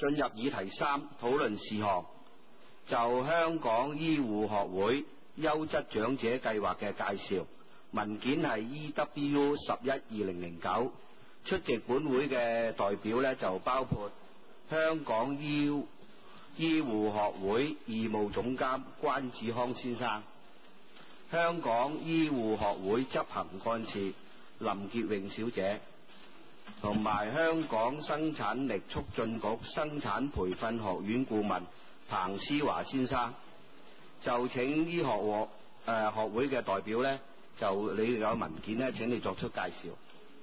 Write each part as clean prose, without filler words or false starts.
進入議題3討論事項，就香港醫護學會優質長者計劃嘅介紹。文件係 EW11-2009， 出席本會嘅代表呢就包括香港醫護學會義務總監關志康先生，香港醫護學會執行幹事林潔穎小姐，同埋香港生產力促進局生產培訓學院顧問彭思華先生。就請醫學會嘅代表呢，就你有文件呢，請你作出介紹。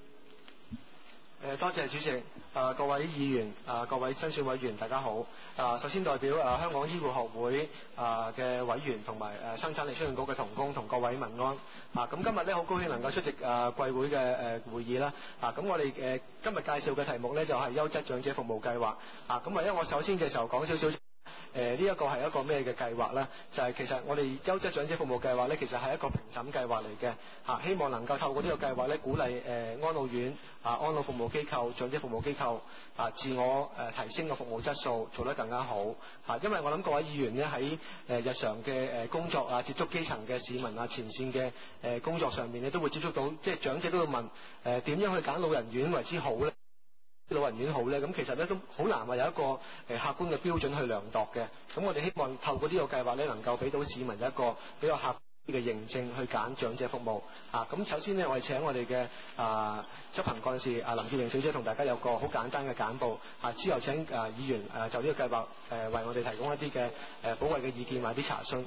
多謝主席，各位議員，各位甄選委員，大家好。首先代表香港醫護學會嘅委員同埋生產力促進局嘅同工同各位問安。咁今日咧好高興能夠出席貴會嘅會議啦。咁我哋今日介紹嘅題目咧就係優質長者服務計劃。咁或者我首先嘅時候講少少。呢一個係一個咩嘅計劃呢？就係其實我哋優質長者服務計劃呢，其實係一個評審計劃嚟嘅。希望能夠透過呢個計劃呢，鼓勵安老院、安老服務機構、長者服務機構自我提升個服務質素，做得更加好。因為我諗各位議員呢，喺日常嘅工作接觸基層嘅市民前線嘅工作上面呢，都會接觸到，即係長者都會問點樣去揀老人院為之好呢？老人院好呢，咁其實咧都好難話有一個客觀嘅標準去量度嘅。咁我哋希望透過呢個計劃咧，能夠俾到市民一個比較客觀嘅認證去揀長者服務。咁首先呢，我哋請我哋嘅執行幹事林潔穎小姐同大家有個好簡單嘅簡報。之後請議員就呢個計劃為我哋提供一啲嘅寶貴嘅意見或者啲查詢。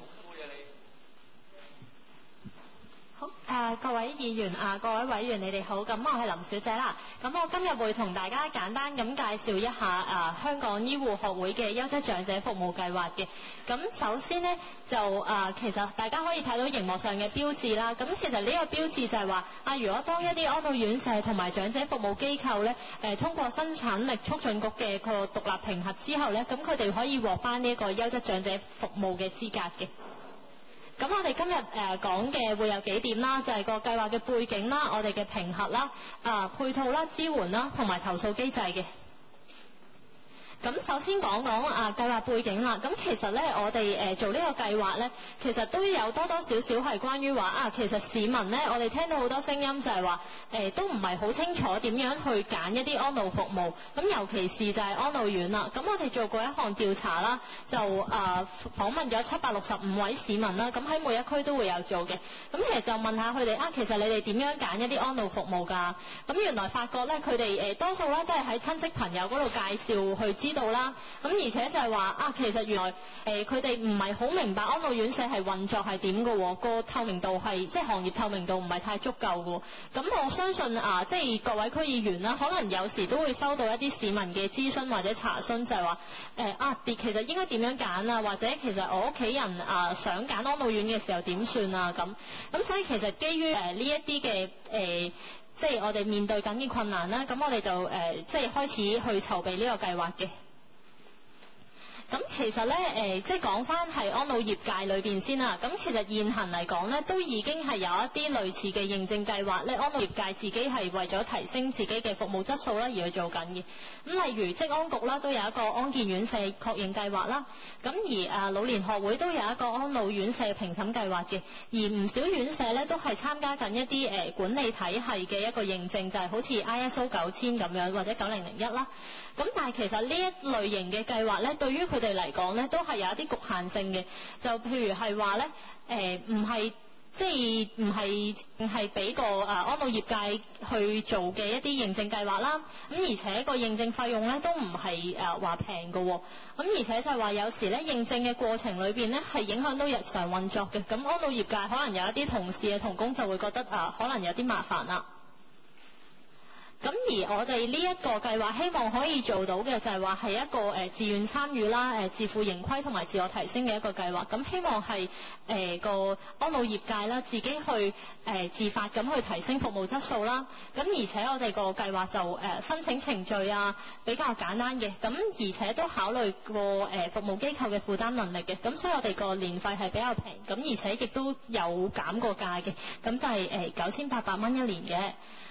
好，各位議員各位委員，你哋好。咁我係林小姐啦。咁我今日會同大家簡單咁介紹一下香港醫護學會嘅優質長者服務計劃嘅。咁首先呢，就其實大家可以睇到熒幕上嘅標誌啦。咁其實呢個標誌就係話如果當一啲安老院舍同埋長者服務機構呢，通過生產力促進局嘅個獨立評核之後呢，咁佢哋可以獲返呢一個優質長者服務嘅資格嘅。咁我哋今日講嘅會有幾點啦，就係個計劃嘅背景啦，我哋嘅評核啦、配套啦、支援啦，同埋投訴機制嘅。咁首先講講計劃背景啦。咁其實呢，我哋做呢個計劃呢，其實都有多多少少係關於話其實市民呢，我哋聽到好多聲音就係話都唔係好清楚點樣去揀一啲安老服務。咁尤其是就係安老院啦。咁我哋做過一項調查啦，就訪問咗765位市民啦。咁喺每一區都會有做嘅。咁其實就問下佢哋其實你哋點樣揀一啲安老服務㗎？咁原來發覺呢，佢哋多數呢都係喺親戚朋友嗰度介紹去知道啦。咁而且就係話其實原來佢哋唔係好明白安老院舍係運作係點嘅喎，個透明度係即係行業透明度唔係太足夠嘅。咁我相信即係各位區議員啦，可能有時都會收到一啲市民嘅諮詢或者查詢，就係話其實應該點樣揀啊？或者其實我屋企人想揀安老院嘅時候點算啊？咁所以其實基於呢一啲嘅即係我哋面對緊嘅困難啦，咁我哋就即係開始去籌備呢個計劃嘅。咁其實呢，即係講翻係安老業界裏邊先啦。咁其實現行嚟講呢，都已經係有一啲類似嘅認證計劃呢，安老業界自己係為咗提升自己嘅服務質素啦而去做緊嘅。咁例如職安局啦，都有一個安健院舍確認計劃啦。咁而老年學會都有一個安老院舍評審計劃嘅。而唔少院舍呢，都係參加緊一啲管理體系嘅一個認證，就係好似 ISO 9000咁樣或者9001啦。咁但係其實呢一類型嘅計劃呢，對於佢哋嚟講呢，都係有一啲局限性嘅。就譬如係話呢，唔係即係唔係淨係俾個安老業界去做嘅一啲認證計劃啦。咁而且個認證費用呢，都唔係話平㗎喎。咁而且就係話有時呢，認證嘅過程裏邊呢，係影響到日常運作嘅。咁安老業界可能有一啲同事嘅同工就會覺得可能有啲麻煩啦。咁而我哋呢一個計劃希望可以做到嘅就係話係一個自願參與啦、自負盈虧同埋自我提升嘅一個計劃。咁希望係個安老業界啦自己去自發咁去提升服務質素啦。咁而且我哋個計劃就申請程序比較簡單嘅。咁而且都考慮過服務機構嘅負擔能力嘅。咁所以我哋個年費係比較平。咁而且亦都有減過價嘅。咁就係9800蚊一年嘅。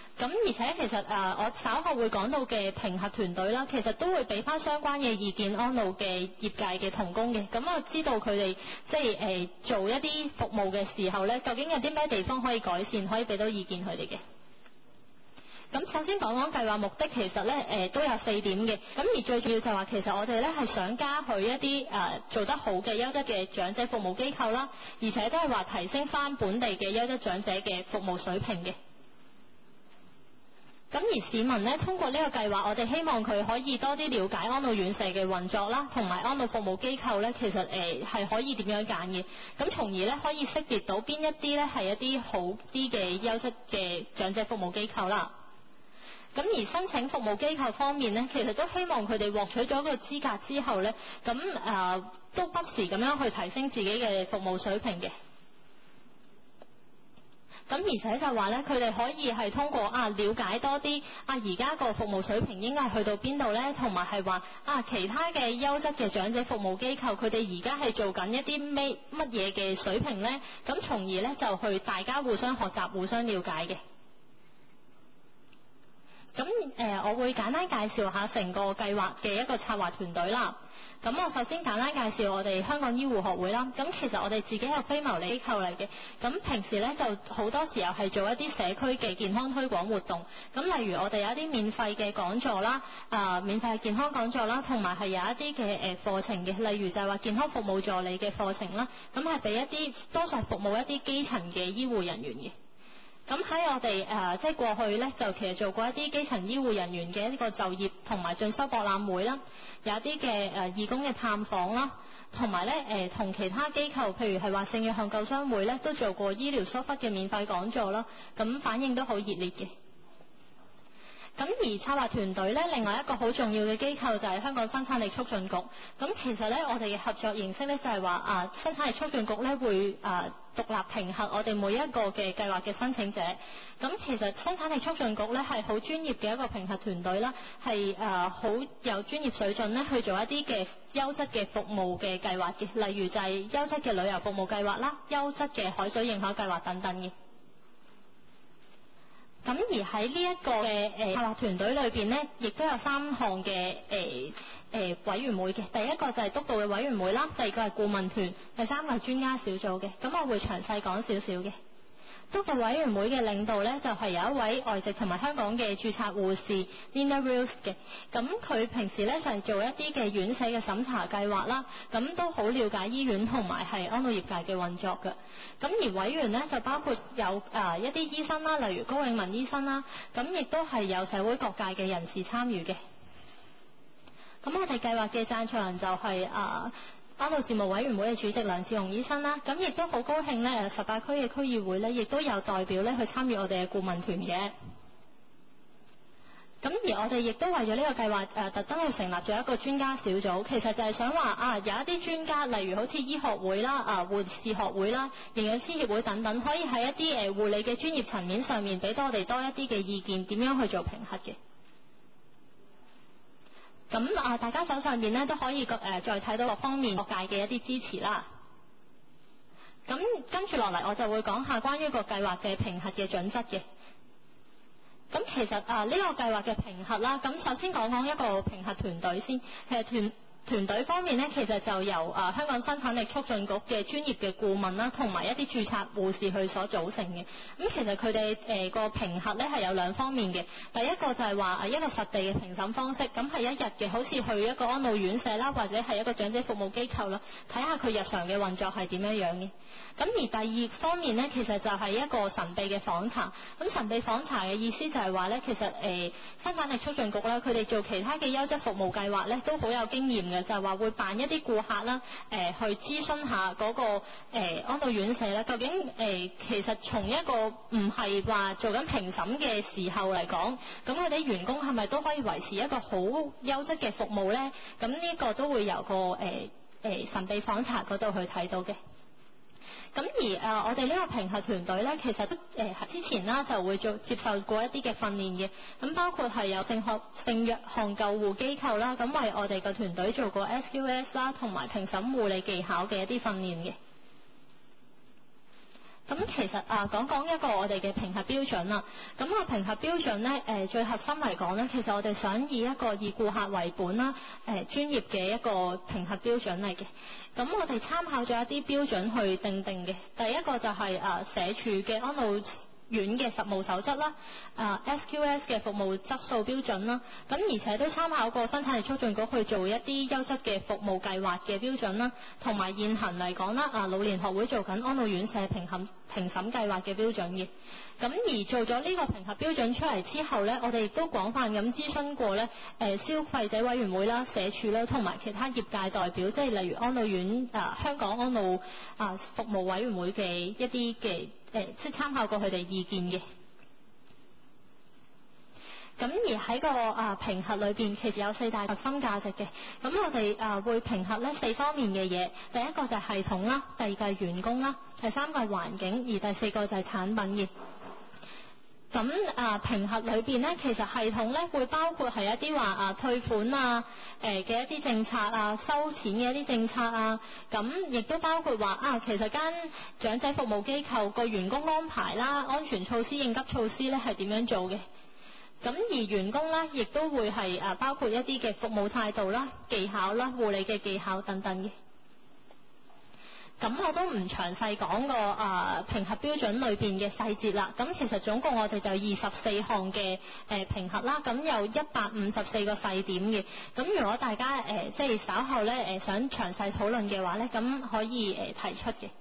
咁而且其實我稍後會講到嘅評核團隊啦，其實都會俾翻相關嘅意見安老嘅業界嘅同工嘅。咁我知道佢哋即係做一啲服務嘅時候咧，究竟有啲咩地方可以改善，可以俾到意見佢哋嘅。咁首先講講計劃目的，其實咧都有4點嘅。咁而最重要就話，其實我哋咧係想加許一啲做得好嘅優質嘅長者服務機構啦，而且都係話提升翻本地嘅優質長者嘅服務水平嘅。咁而市民咧通過呢個計劃，我哋希望佢可以多啲了解安老院舍嘅運作啦，同埋安老服務機構咧，其實係可以點樣揀嘅。咁從而咧可以識別到邊一啲咧係一啲好啲嘅優質嘅長者服務機構啦。咁而申請服務機構方面咧，其實都希望佢哋獲取咗個資格之後咧，咁都不時咁樣去提升自己嘅服務水平嘅。咁而且就話咧，佢哋可以係通過了解多啲而家個服務水平應該係去到邊度咧，同埋係話其他嘅優質嘅長者服務機構，佢哋而家係做緊一啲乜嘢嘅水平咧，咁從而咧就去大家互相學習、互相了解嘅。咁我會簡單介紹下成個計劃嘅一個策劃團隊啦。咁我首先簡單介紹我哋香港醫護學會啦。咁其實我哋自己係非牟利機構嚟嘅。咁平時咧就好多時候係做一啲社區嘅健康推廣活動。咁例如我哋有一啲免費嘅講座啦，免費嘅健康講座啦，同埋係有一啲嘅課程嘅，例如就係話健康服務助理嘅課程啦。咁係俾一啲多數服務一啲基層嘅醫護人員嘅。咁喺我哋即係過去咧，就其實做過一啲基層醫護人員嘅一個就業同埋進修博覽會啦，有一啲嘅義工嘅探訪啦，同埋咧同其他機構，譬如係話聖約翰救傷會咧，都做過醫療疏忽嘅免費講座啦，咁反應都好熱烈嘅。咁而策劃團隊咧，另外一個好重要嘅機構就係香港生產力促進局。咁其實咧，我哋嘅合作形式咧就係話生產力促進局咧會獨立評核我哋每一個嘅計劃嘅申請者。咁其實生產力促進局咧係好專業嘅一個評核團隊啦，係好有專業水準咧去做一啲嘅優質嘅服務嘅計劃嘅，例如就係優質嘅旅遊服務計劃啦、優質嘅海水認可計劃等等嘅。咁而喺呢一個嘅策劃團隊裏邊咧，亦都有3項嘅委員會嘅。第一個就係督導嘅委員會啦，第二個係顧問團，第三個係專家小組嘅。咁我會詳細講少少嘅。督導委員會嘅領導咧，就係有一位外籍同埋香港嘅註冊護士 Linda Wills 嘅。咁佢平時咧就係做一啲嘅院舍嘅審查計劃啦，咁都好了解醫院同埋係安老業界嘅運作嘅。咁而委員咧就包括有一啲醫生啦，例如高永文醫生啦，咁亦都係有社會各界嘅人士參與嘅。咁我哋計劃嘅贊助人就係安老事務委員會嘅主席梁志雄醫生啦，咁亦都好高興咧，18區嘅區議會咧，亦都有代表咧去參與我哋嘅顧問團嘅。咁而我哋亦都為咗呢個計劃特登去成立咗一個專家小組，其實就係想話有一啲專家，例如好似醫學會啦、護士學會啦、營養師協會等等，可以喺一啲護理嘅專業層面上面俾到我哋多一啲嘅意見，點樣去做評核嘅。咁大家手上面咧都可以再睇到各方面各界嘅一啲支持啦。咁跟住落嚟，我就會講下關於個計劃嘅評核嘅準則嘅。咁其實呢個計劃嘅評核啦，咁首先講講一個評核團隊先。其實團隊方面咧，其實就由香港生產力促進局嘅專業嘅顧問啦，同埋一啲註冊護士去所組成嘅。咁其實佢哋個評核咧係有2方面嘅。第一個就係話一個實地嘅評審方式，咁係1日嘅，好似去一個安老院舍啦，或者係一個長者服務機構啦，睇下佢日常嘅運作係點樣樣嘅。咁而第2方面咧，其實就係一個神秘嘅訪查。咁神秘訪查嘅意思就係話咧，其實生產力促進局啦，佢哋做其他嘅優質服務計劃咧，都好有經驗嘅，就係話會辦一啲顧客啦，去諮詢下嗰個安老院舍咧，究竟其實從一個唔係話做緊評審嘅時候嚟講，咁佢哋員工係咪都可以維持一個好優質嘅服務咧？咁呢個都會由個神秘訪查嗰度去睇到嘅。咁而我哋呢個評核團隊咧，其實都之前啦就會接受過一啲嘅訓練嘅，咁包括係有聖約翰救護機構啦，咁為我哋個團隊做過 SQS 啦，同埋評審護理技巧嘅一啲訓練嘅。 咁其實講一個我哋嘅評核標準啦。咁個評核標準咧，最核心嚟講咧，其實我哋想以一個以顧客為本啦，專業嘅一個評核標準嚟嘅。咁我哋參考咗一啲標準去定嘅。第一個就係社署嘅安老院嘅實務守則啦，SQS 嘅服務質素標準啦，咁而且都參考過生產力促進局去做一啲優質嘅服務計劃嘅標準啦，同埋現行嚟講啦，老年學會做緊安老院舍評審計劃嘅標準嘅。咁而做咗呢個評核標準出嚟之後呢，我哋亦都廣泛咁諮詢過呢消費者委員會啦、社署啦，同埋其他業界代表，即係例如安老院香港安老服務委員會嘅一啲嘅即係參考過佢哋意見嘅。咁而喺個評核裏邊，其實有4大核心價值嘅。咁我哋會評核呢4方面嘅嘢。第一個就係系統啦，第二個係員工啦，第三個係環境，而第4個就係產品嘅。咁評核裏邊呢，其實系統呢會包括係一啲話退款嘅一啲政策收錢嘅一啲政策咁亦都包括話其實間長者服務機構個員工安排啦、安全措施、應急措施呢係點樣做嘅。咁而員工呢，亦都會係包括一啲嘅服務態度啦、技巧啦、護理嘅技巧等等嘅。咁我都唔詳細講個評核標準裏邊嘅細節啦。咁其實總共我哋就24項嘅評核啦，咁有154個細點嘅。咁如果大家即係稍後咧想詳細討論嘅話咧，咁可以提出嘅。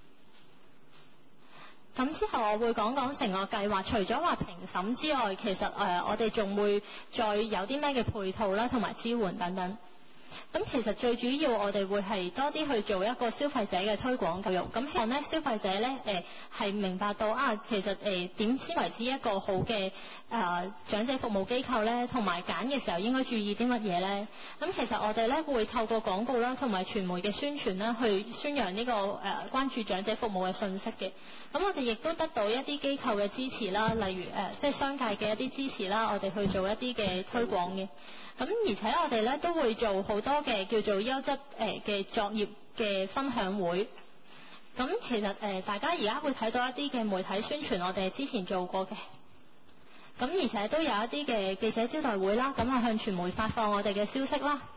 咁之後我會講成個計劃，除咗話評審之外，其實我哋仲會再有啲咩嘅配套啦，同埋支援等等。咁其實最主要我哋會係多啲去做一個消費者嘅推廣教育，咁希望咧消費者咧係明白到其實點先為之一個好嘅長者服務機構咧，同埋揀嘅時候應該注意啲乜嘢咧。咁其實我哋咧會透過廣告啦，同埋傳媒嘅宣傳啦，去宣揚呢個關注長者服務嘅信息嘅。咁我哋亦都得到一啲機構嘅支持啦，例如即係商界嘅一啲支持啦，我哋去做一啲嘅推廣嘅。咁而且我哋咧都會做好多嘅叫做優質嘅作業嘅分享會。咁其實大家而家會睇到一啲嘅媒體宣傳，我哋之前做過嘅。咁而且都有一啲嘅記者招待會啦，咁向傳媒發放我哋嘅消息啦。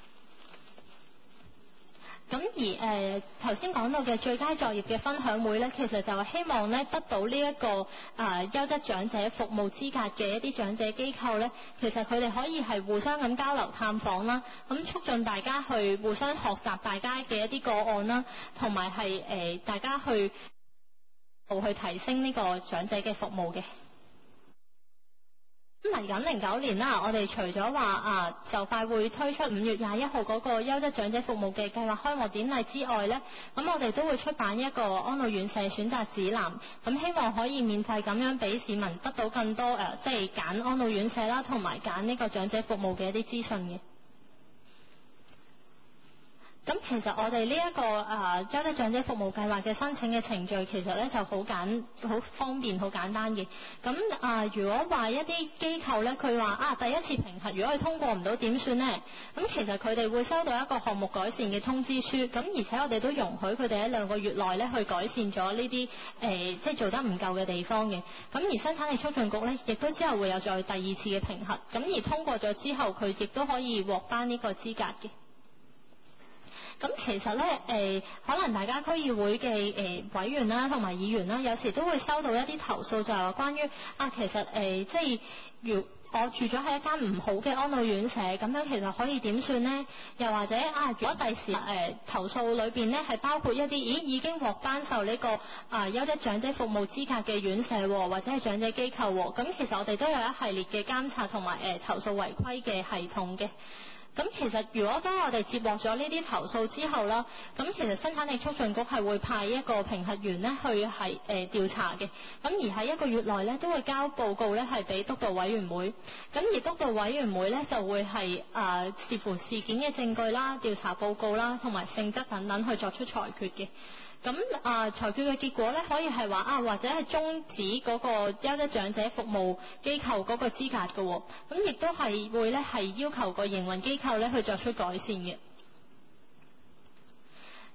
咁而頭先講到嘅最佳作業嘅分享會呢，其實就係希望呢得到呢一個優質長者服務資格嘅一啲長者機構呢，其實佢哋可以係互相咁交流探訪啦，咁促進大家去互相學習大家嘅一啲個案啦，同埋係大家去提升呢個長者嘅服務嘅。咁嚟緊09年啦，我哋除咗話就快會推出5月21號嗰個優質長者服務嘅計劃開幕典禮之外呢，咁我哋都會出版一個安老院舍選擇指南，咁希望可以免費咁樣俾市民得到更多即係揀安老院舍啦，同埋揀呢個長者服務嘅一啲資訊嘅。咁其實我哋呢一個優質長者服務計劃嘅申請嘅程序其實咧就好方便、好簡單嘅。咁如果話一啲機構咧，佢話第一次評核如果佢通過唔到點算呢？咁其實佢哋會收到一個項目改善嘅通知書，咁而且我哋都容許佢哋喺2個月內咧去改善咗呢啲即係做得唔夠嘅地方嘅。咁而生產力促進局咧，亦都之後會有再第2次嘅評核，咁而通過咗之後，佢亦都可以獲頒呢個資格嘅。咁其實咧可能大家區議會嘅委員啦，同埋議員啦，有時都會收到一啲投訴，就係話關於其實即係如我住咗喺一間唔好嘅安老院舍，咁樣其實可以點算呢？又或者如果第時投訴裏邊呢係包括一啲已經獲頒授呢個優質長者服務資格嘅院舍或者係長者機構，咁其實我哋都有一系列嘅監察同埋投訴違規嘅系統嘅。咁其實如果當我哋接獲咗呢啲投訴之後啦，咁其實生產力促進局係會派一個評核員呢去係調查嘅，咁而喺1個月內呢都會交報告呢係俾督導委員會，咁而督導委員會呢就會係視乎事件嘅證據啦、調查報告啦同埋性質等等去作出裁決嘅。咁裁決嘅結果咧，可以係話或者係終止嗰個優質長者服務機構嗰個資格嘅喎，咁亦都係會咧係要求個營運機構咧去作出改善嘅。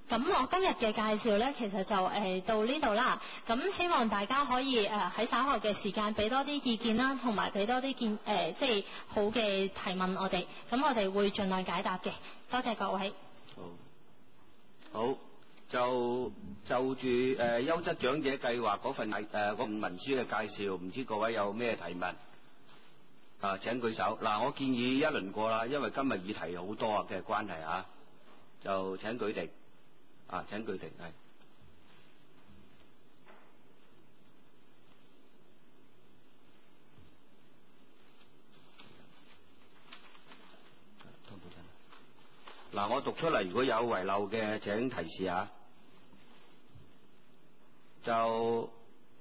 咁我今日嘅介紹呢，其實就到呢度啦。咁希望大家可以喺稍後嘅時間俾多啲意見啦，同埋俾多啲即係好嘅提問我哋。咁我哋會盡量解答嘅。多謝各位。 好，就住優質長者計劃嗰份文書嘅介紹，唔知各位有咩提問？請舉手。嗱，我建議一輪過啦，因為今日議題好多嘅關係嚇，就請舉定。請舉定，係。嗱，我讀出嚟，如果有遺漏嘅，請提示下。就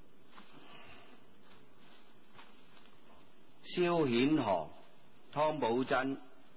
蕭顯航、湯寶珍、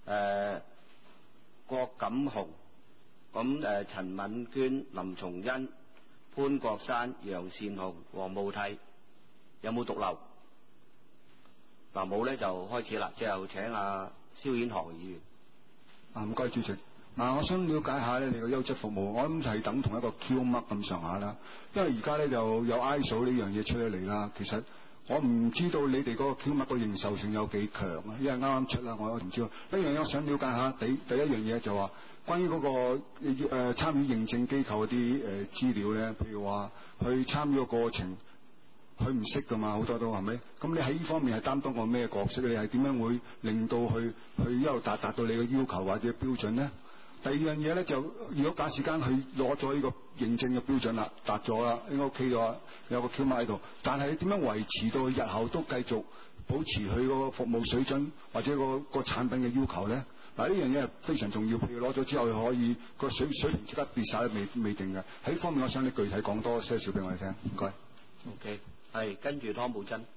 郭錦雄。咁陳敏娟、林松恩、潘國山、楊善雄、黃慕娣，有冇獨漏？嗱，冇咧就開始啦，之後請蕭顯航議員。 唔該主席。我想了解下咧，你個優質服務，我諗就係等同一個 Q mark 咁上下啦。因為而家咧就有 ISO 呢樣嘢出咗嚟啦，其實我唔知道你哋嗰個 Q mark 個認受性有幾強啊，因為啱啱出啦，我唔知道。一樣嘢我想了解下，第一樣嘢就話。關於嗰個參與認證機構嗰啲資料咧，譬如話去參與個過程，佢唔識噶嘛，好多都係咪？咁你喺呢方面係擔當個咩角色？你係點樣會令到佢一路達到你嘅要求或者標準咧？第二樣嘢咧就，如果假時間佢攞咗呢個認證嘅標準啦，達咗啦，應該 OK 咗，有個 Q mark 喺度，但係你點樣維持到日後都繼續保持佢個服務水準或者個產品嘅要求咧？嗱，呢樣嘢係非常重要，譬如攞咗之後可以個水平即刻跌晒都未定嘅。喺呢方面，我想你具體講多些少俾我哋聽，唔該。 OK， 係跟住湯寶珍。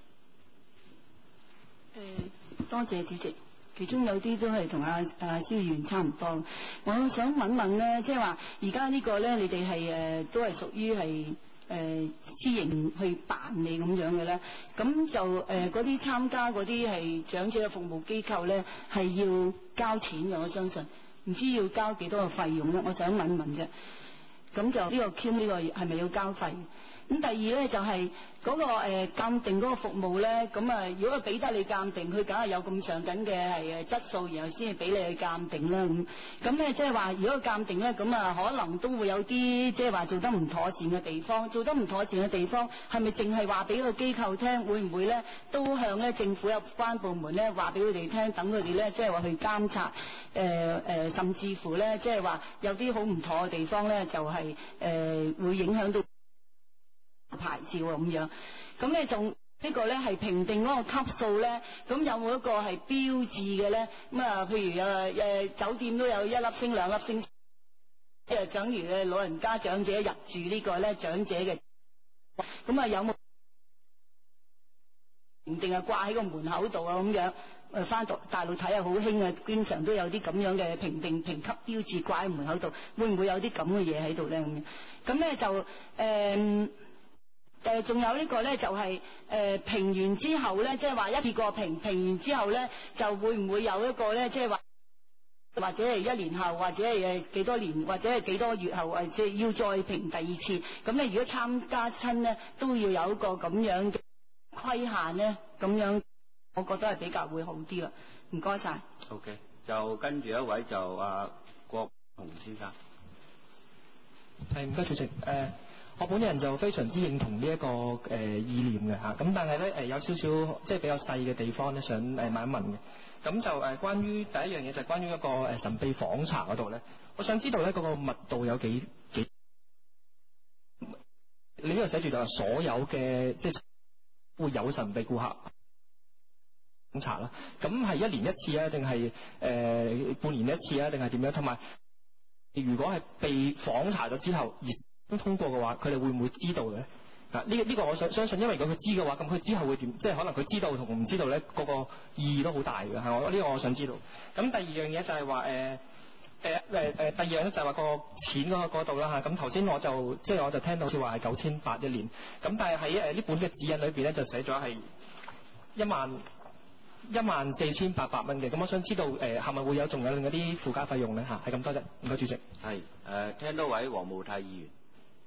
多謝主席。其中有啲都係同蕭議員差唔多。我想問問咧，即係話而家呢個咧，你哋係都係屬於係私營去辦理咁樣嘅咧，咁就嗰啲參加嗰啲係長者嘅服務機構咧，係要交錢嘅，我相信，唔知要交幾多個費用咧？我想問問啫。咁就呢個 Q 呢個係咪要交費？咁第二咧就係嗰個鑑定嗰個服務咧，咁如果佢俾得你鑑定，佢梗係有咁上緊嘅係質素，然後先至俾你去鑑定啦。咁咧即係話，如果鑑定咧，咁可能都會有啲即係話做得唔妥善嘅地方。做得唔妥善嘅地方係咪淨係話俾個機構聽？會唔會咧都向咧政府有關部門咧話俾佢哋聽，等佢哋咧即係話去監察甚至乎咧即係話有啲好唔妥嘅地方咧，就係會影響到牌照咁樣。咁咧仲呢個咧係評定嗰個級數咧，咁有冇一個係標誌嘅咧？咁譬如酒店都有1粒星、2粒星，即係等於老人家長者入住呢個咧長者嘅，咁有冇定係掛喺個門口度啊？咁樣翻到大陸睇下好興啊，經常都有啲咁樣嘅評級標誌掛喺門口度，會唔會有啲咁嘅嘢喺度咧？咁咧就仲有呢個咧就係評完之後咧，即係話一次過評完之後咧，就會唔會有一個咧，即係話或者係1年後，或者係幾多年，或者係幾多月後，即係要再評第二次。咁咧，如果參加親咧，都要有一個咁樣嘅規限咧，咁樣我覺得係比較會好啲啦。唔該晒。 OK， 就跟住一位就郭鴻先生。 係，唔該主席。我本人就非常之認同呢一個意念嘅嚇，咁但係咧有少少即係比較細嘅地方咧，想問一問嘅。咁就關於第一樣嘢就係關於一個神秘訪查嗰度咧，我想知道咧嗰個密度有幾？你呢度寫住就係所有嘅即係會有神秘顧客訪查啦，咁係1年1次啊，定係半年1次啊，定係點樣？同埋如果係被訪查咗之後而通過嘅話，佢哋會唔會知道嘅咧？呢個我相信，因為如果佢知嘅話，咁佢之後會點？即係可能佢知道同唔知道咧，嗰個意義都好大嘅。係我呢個我想知道。咁第二樣嘢就係話第二樣咧就係話個錢嗰度啦嚇。咁頭先我就聽到好似話係9800一年。咁但係喺呢本嘅指引裏邊咧就寫咗係1萬 14,800蚊嘅。咁我想知道係咪會有仲有另一啲附加費用咧嚇？係咁多啫，唔該主席。 係聽多位黃慕泰議員。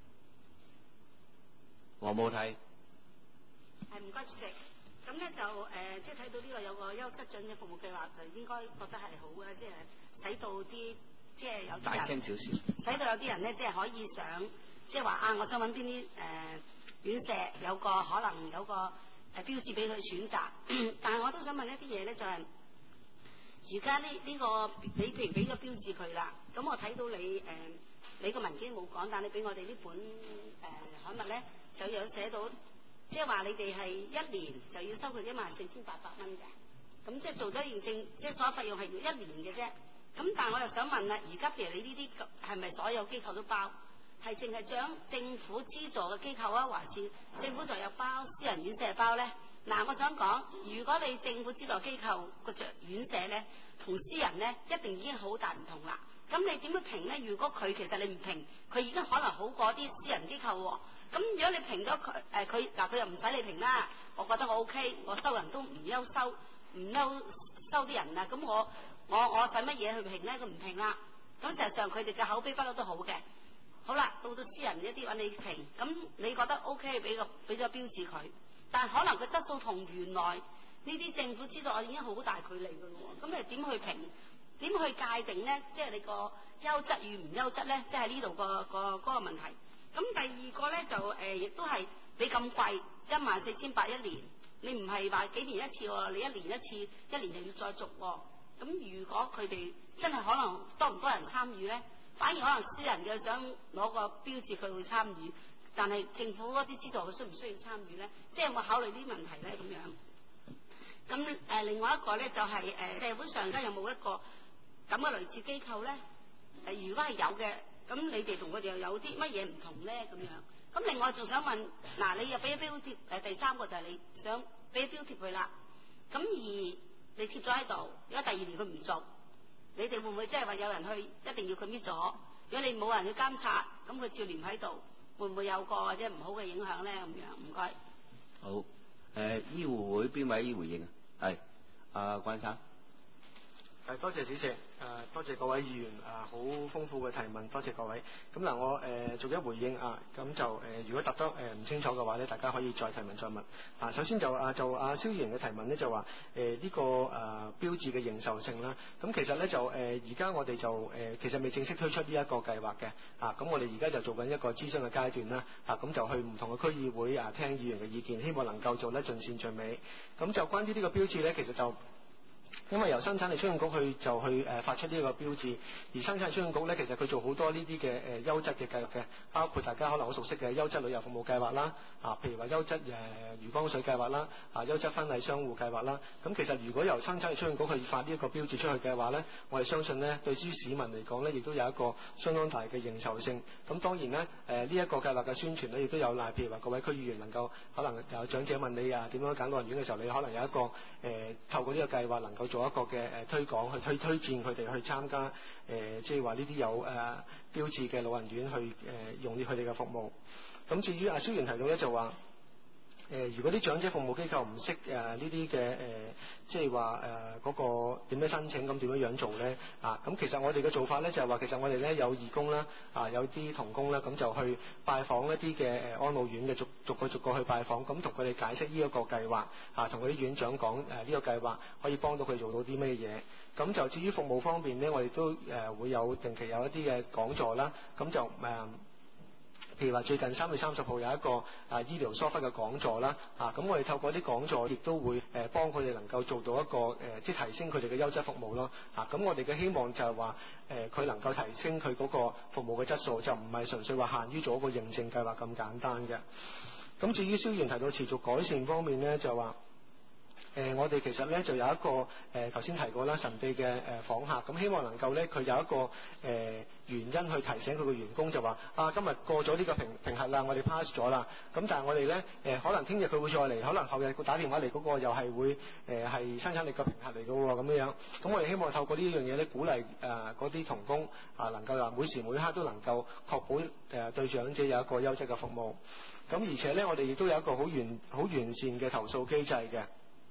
黃慕泰。 係唔該主席。咁咧就即係睇到呢個有個優質長者服務計劃，就應該覺得係好嘅，即係使到啲即係有啲人大聲少少， 使到有啲人咧即係可以想，即係話啊，我想揾邊啲院舍有個可能有個標誌俾佢選擇。但係我都想問一啲嘢咧，就係而家呢個你譬如俾個標誌佢啦，咁我睇到你個文件冇講，但你俾我哋呢本刊物咧就有寫到。即係話你哋係1年就要收佢14,800蚊嘅，咁即係做咗認證，即係所有費用係要1年嘅啫。咁但係我又想問啦，而家譬如你呢啲係咪所有機構都包？係淨係將政府資助嘅機構啊，還是政府就有包私人院舍包咧？嗱，我想講，如果你政府資助機構個院舍咧，同私人咧一定已經好大唔同啦。咁你點樣評咧？如果佢其實你唔評，佢已經可能好過啲私人機構喎。咁如果你評咗佢又唔使你評啦，我覺得我 OK， 我收人都唔憂收啲人啦。咁我使乜嘢去評咧？佢唔評啦。咁事實上佢哋嘅口碑不嬲都好嘅。好啦，到私人一啲揾你評，咁你覺得 OK， 俾咗標誌佢，但係可能佢質素同原來呢啲政府資助已經好大距離㗎咯喎。咁你點去評？點去界定咧？即係你個優質與唔優質咧？即係呢度個問題。咁第二個咧就亦都係你咁貴14,800一年，你唔係話幾年一次喎，你1年一次，1年就要再續喎。咁如果佢哋真係可能多唔多人參與咧？反而可能私人嘅想攞個標誌佢會參與，但係政府嗰啲資助佢需唔需要參與咧？即係有冇考慮呢啲問題咧？咁樣。咁另外一個咧就係社會上而家有冇一個咁嘅類似機構咧？如果係有嘅。咁你哋同佢哋又有啲乜嘢唔同咧？咁樣，咁另外仲想問，嗱，你又俾咗標貼，第三個就係你想俾咗標貼佢啦。咁而你貼咗喺度，如果第2年佢唔做，你哋會唔會即係話有人去一定要佢搣咗？如果你冇人去監察，咁佢照連喺度，會唔會有個或者唔好嘅影響咧？咁樣，唔該。 好，醫護會邊位回應啊？係，關生。 多謝主席，多謝各位議員好豐富嘅提問，多謝各位。咁嗱，我逐一回應咁就如果答得唔清楚嘅話咧，大家可以再提問再問。首先就蕭議員嘅提問咧，就話呢個標誌嘅認受性啦。咁其實咧就而家我哋就其實未正式推出呢一個計劃嘅。咁我哋而家就做緊一個諮詢嘅階段啦。咁就去唔同嘅區議會聽議員嘅意見，希望能夠做得盡善盡美。咁就關於呢個標誌咧，其實就因為由生產力促進局去發出呢個標誌，而生產力促進局咧，其實佢做好多呢啲嘅優質嘅計劃嘅，包括大家可能好熟悉嘅優質旅遊服務計劃啦，譬如話優質魚缸水計劃啦，優質婚禮商戶計劃啦。咁其實如果由生產力促進局去發呢一個標誌出去嘅話咧，我哋相信咧，對於市民嚟講咧，亦都有一個相當大嘅認受性。咁當然咧，呢一個計劃嘅宣傳咧，亦都有賴，譬如話各位區議員能夠可能有長者問你點樣揀老人院嘅時候，你可能有一個透過呢個計劃能夠做一個嘅推廣，去推薦佢哋去參加即係話呢啲有標誌嘅老人院去用佢哋嘅服務。咁至於蕭員提到咧，就話如果啲長者服務機構唔識呢啲嘅即係話嗰個點樣申請，咁點樣做咧？咁其實我哋嘅做法咧就係話，其實我哋咧有義工啦，有啲同工啦，咁就去拜訪一啲嘅安老院嘅，逐個去拜訪，咁同佢哋解釋呢一個計劃，同嗰啲院長講呢個計劃可以幫到佢做到啲咩嘢。咁就至於服務方面咧，我哋都會有定期有一啲嘅講座啦，咁就譬如話最近3月30號有一個醫療疏忽嘅講座啦，咁我哋透過啲講座亦都會幫佢哋能夠做到一個即係提升佢哋嘅優質服務咯。咁我哋嘅希望就係話佢能夠提升佢嗰個服務嘅質素，就唔係純粹話限於做一個認證計劃咁簡單嘅。咁至於蕭員提到持續改善方面咧，就話我哋其實咧就有一個頭先提過啦，神秘嘅訪客，咁希望能夠咧佢有一個原因去提醒佢個員工，就話今日過咗呢個評核啦，我哋 pass 咗啦。咁但係我哋咧可能聽日佢會再嚟，可能後日佢打電話嚟嗰個又係會係生產力嘅評核嚟嘅喎，咁樣。咁我哋希望透過呢樣嘢咧，鼓勵嗰啲同工能夠話每時每刻都能夠確保對長者有一個優質嘅服務。咁而且咧，我哋亦都有一個好完善嘅投訴機制嘅。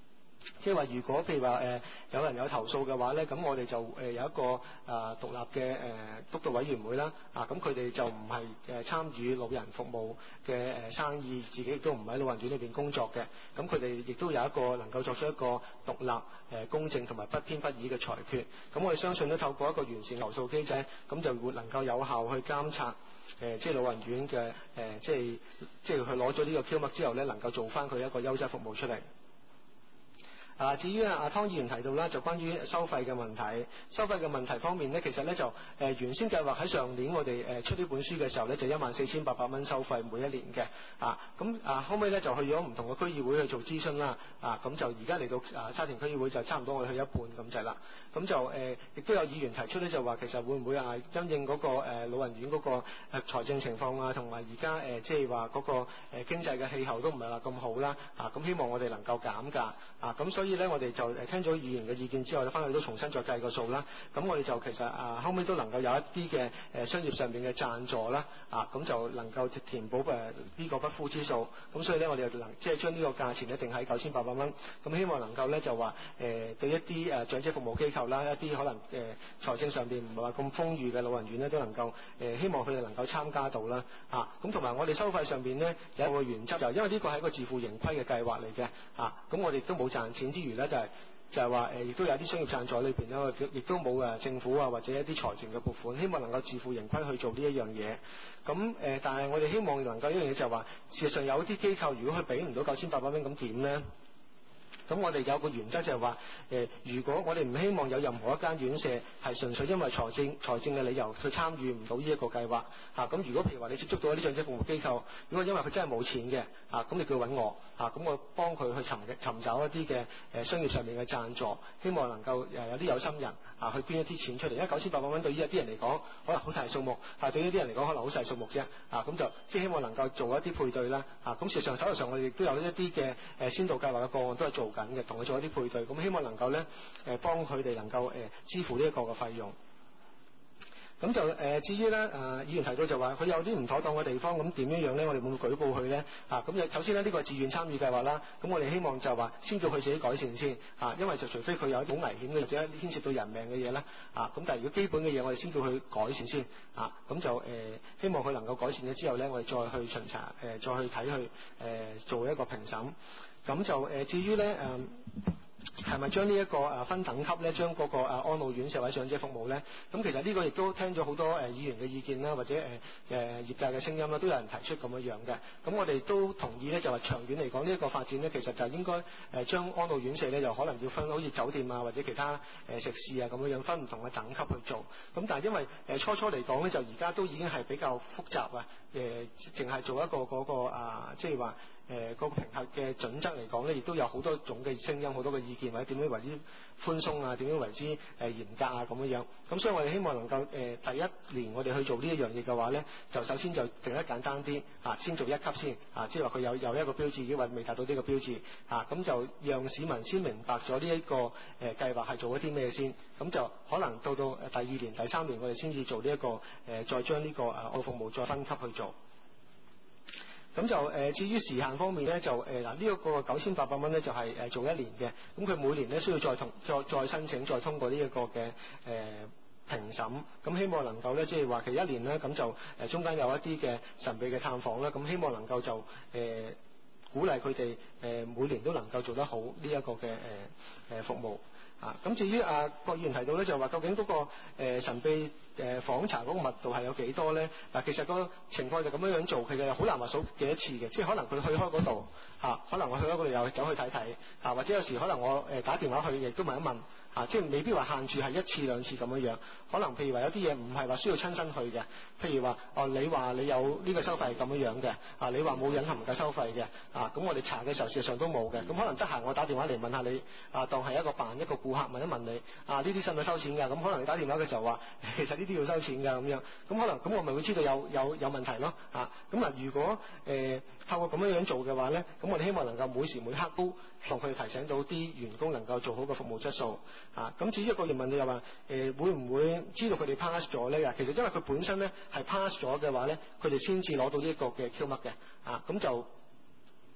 即係話，如果譬如話有人有投訴嘅話咧，咁我哋就有一個獨立嘅督導委員會啦，咁佢哋就唔係參與老人服務嘅生意，自己亦都唔喺老人院裏邊工作嘅，咁佢哋亦都有一個能夠作出一個獨立公正同埋不偏不倚嘅裁決。咁我哋相信咧，透過一個完善投訴機制，咁就會能夠有效去監察即係老人院嘅即係佢攞咗呢個 Q 嘜之後咧，能夠做翻佢一個優質服務出嚟。至於阿湯議員提到啦，就關於收費嘅問題。收費嘅問題方面呢，其實呢就原先計劃喺上年我哋出呢本書嘅時候呢，就14,800蚊收費每一年嘅。咁後尾呢就去咗唔同嘅區議會去做諮詢啦。咁就而家嚟到沙田區議會就差唔多我哋去一半咁滯啦。咁就亦都有議員提出呢，就話其實會唔會因應嗰個老人院嗰個財政情況啊，同埋而家即係話嗰個經濟嘅氣候都唔係話咁好啦。咁希望我哋能夠減價。咁所以咧，我哋就聽咗議員嘅意見之後咧，翻去都重新再計個數啦。咁我哋就其實後尾都能夠有一啲嘅商業上面嘅贊助啦。咁就能夠填補呢個不敷之數。咁所以咧，我哋就即係將呢個價錢咧定喺9,800蚊。咁希望能夠咧就話對一啲長者服務機構啦，一啲可能財政上邊唔係話咁豐裕嘅老人院咧，都能夠希望佢哋能夠參加到啦。咁同埋我哋收費上邊咧有一個原則，就因為呢個係一個自負盈虧嘅計劃嚟嘅。咁我哋都冇賺錢之餘咧，就係話亦都有啲商業贊助裏邊咧，亦都冇政府或者一啲財政嘅撥款，希望能夠自負盈虧去做呢一樣嘢。咁但係我哋希望能夠一樣嘢就係話，事實上有啲機構如果佢俾唔到9,800蚊，咁點咧？咁我哋有個原則就係話，如果我哋唔希望有任何一間院舍係純粹因為財政嘅理由去參與唔到呢一個計劃。咁如果譬如話你接觸到一啲長者服務機構，如果因為佢真係冇錢嘅，咁你叫佢揾我，咁我幫佢去尋找一啲嘅商業上面嘅贊助，希望能夠有啲有心人去捐一啲錢出嚟。因為9,800蚊對於一啲人嚟講可能好大數目，但係對於啲人嚟講可能好細數目啫。咁就即係希望能夠做一啲配對啦。咁事實上手頭上我哋亦都有一啲嘅先導計劃嘅個案都係做緊嘅，同佢做一啲配對，咁希望能夠咧幫佢哋能夠支付呢一個嘅費用。咁就至於咧議員提到就話佢有啲唔妥當嘅地方，咁點樣樣咧？我哋會唔會舉報佢咧？咁首先咧呢個係自願參與計劃啦，咁我哋希望就話先叫佢自己改善先。因為就除非佢有一種危險嘅或者牽涉到人命嘅嘢咧，咁但係如果基本嘅嘢我哋先叫佢改善先。咁就希望佢能夠改善咗之後咧，我哋再去巡查，再去睇去做一個評審。咁就至於咧係咪將呢一個分等級咧，將嗰個安老院舍或者長者服務咧？咁其實呢個亦都聽咗好多議員嘅意見啦，或者業界嘅聲音啦，都有人提出咁樣嘅。咁我哋都同意咧，就話長遠嚟講呢一個發展咧，其實就應該將安老院舍咧，就可能要分好似酒店啊或者其他食肆啊咁樣分唔同嘅等級去做。咁但係因為初嚟講咧，就而家都已經係比較複雜啊。淨係做一個嗰個即係話個評核嘅準則嚟講咧，亦都有好多種嘅聲音，好多嘅意見，或者點樣為之寬鬆啊，點樣為之嚴格啊咁樣。咁所以我哋希望能夠第一年我哋去做呢一樣嘢嘅話咧，就首先就定得簡單啲先做一級先即係話佢有一個標誌，已經未達到呢個標誌咁就讓市民先明白咗呢一個計劃係做一啲咩先。咁就可能到第二年、第三年我哋先至做呢一個再將呢個安老服務再分級去做。咁就至於時限方面咧，就呢一個9,800蚊咧就係做一年嘅，咁佢每年咧需要再申請再通過呢一個嘅評審，咁希望能夠咧即係話其實一年咧，咁就中間有一啲嘅神秘嘅探訪啦，咁希望能夠就鼓勵佢哋每年都能夠做得好呢一個嘅服務。咁至於郭議員提到咧，就話究竟嗰個神秘訪查嗰個密度係有幾多咧？其實個情況就咁樣做，其實好難話數幾多次嘅，即係可能佢去開嗰度可能我去開嗰度又走去睇睇或者有時可能我打電話去亦都問一問即係未必話限住係一次兩次咁樣。可能譬如話有啲嘢唔係話需要親身去嘅，譬如話你話你有呢個收費咁樣嘅你話冇隱含嘅收費嘅咁我哋查嘅時候事實上都冇嘅。咁可能得閒我打電話嚟問下你當係一個顧客問一問你呢啲使唔使收錢㗎？咁可能你打電話嘅時候話其實呢啲要收錢㗎咁樣。咁可能咁我咪會知道有問題咯咁如果透過咁樣做嘅話咧，咁我哋希望能夠每時每刻都同佢提醒到啲員工能夠做好個服務質素咁至於個議員問你又話會唔會知道佢哋 pass 咗咧？其實因為佢本身咧係 pass 咗嘅話咧，佢哋先至攞到呢一個嘅 Q 嘜嘅咁就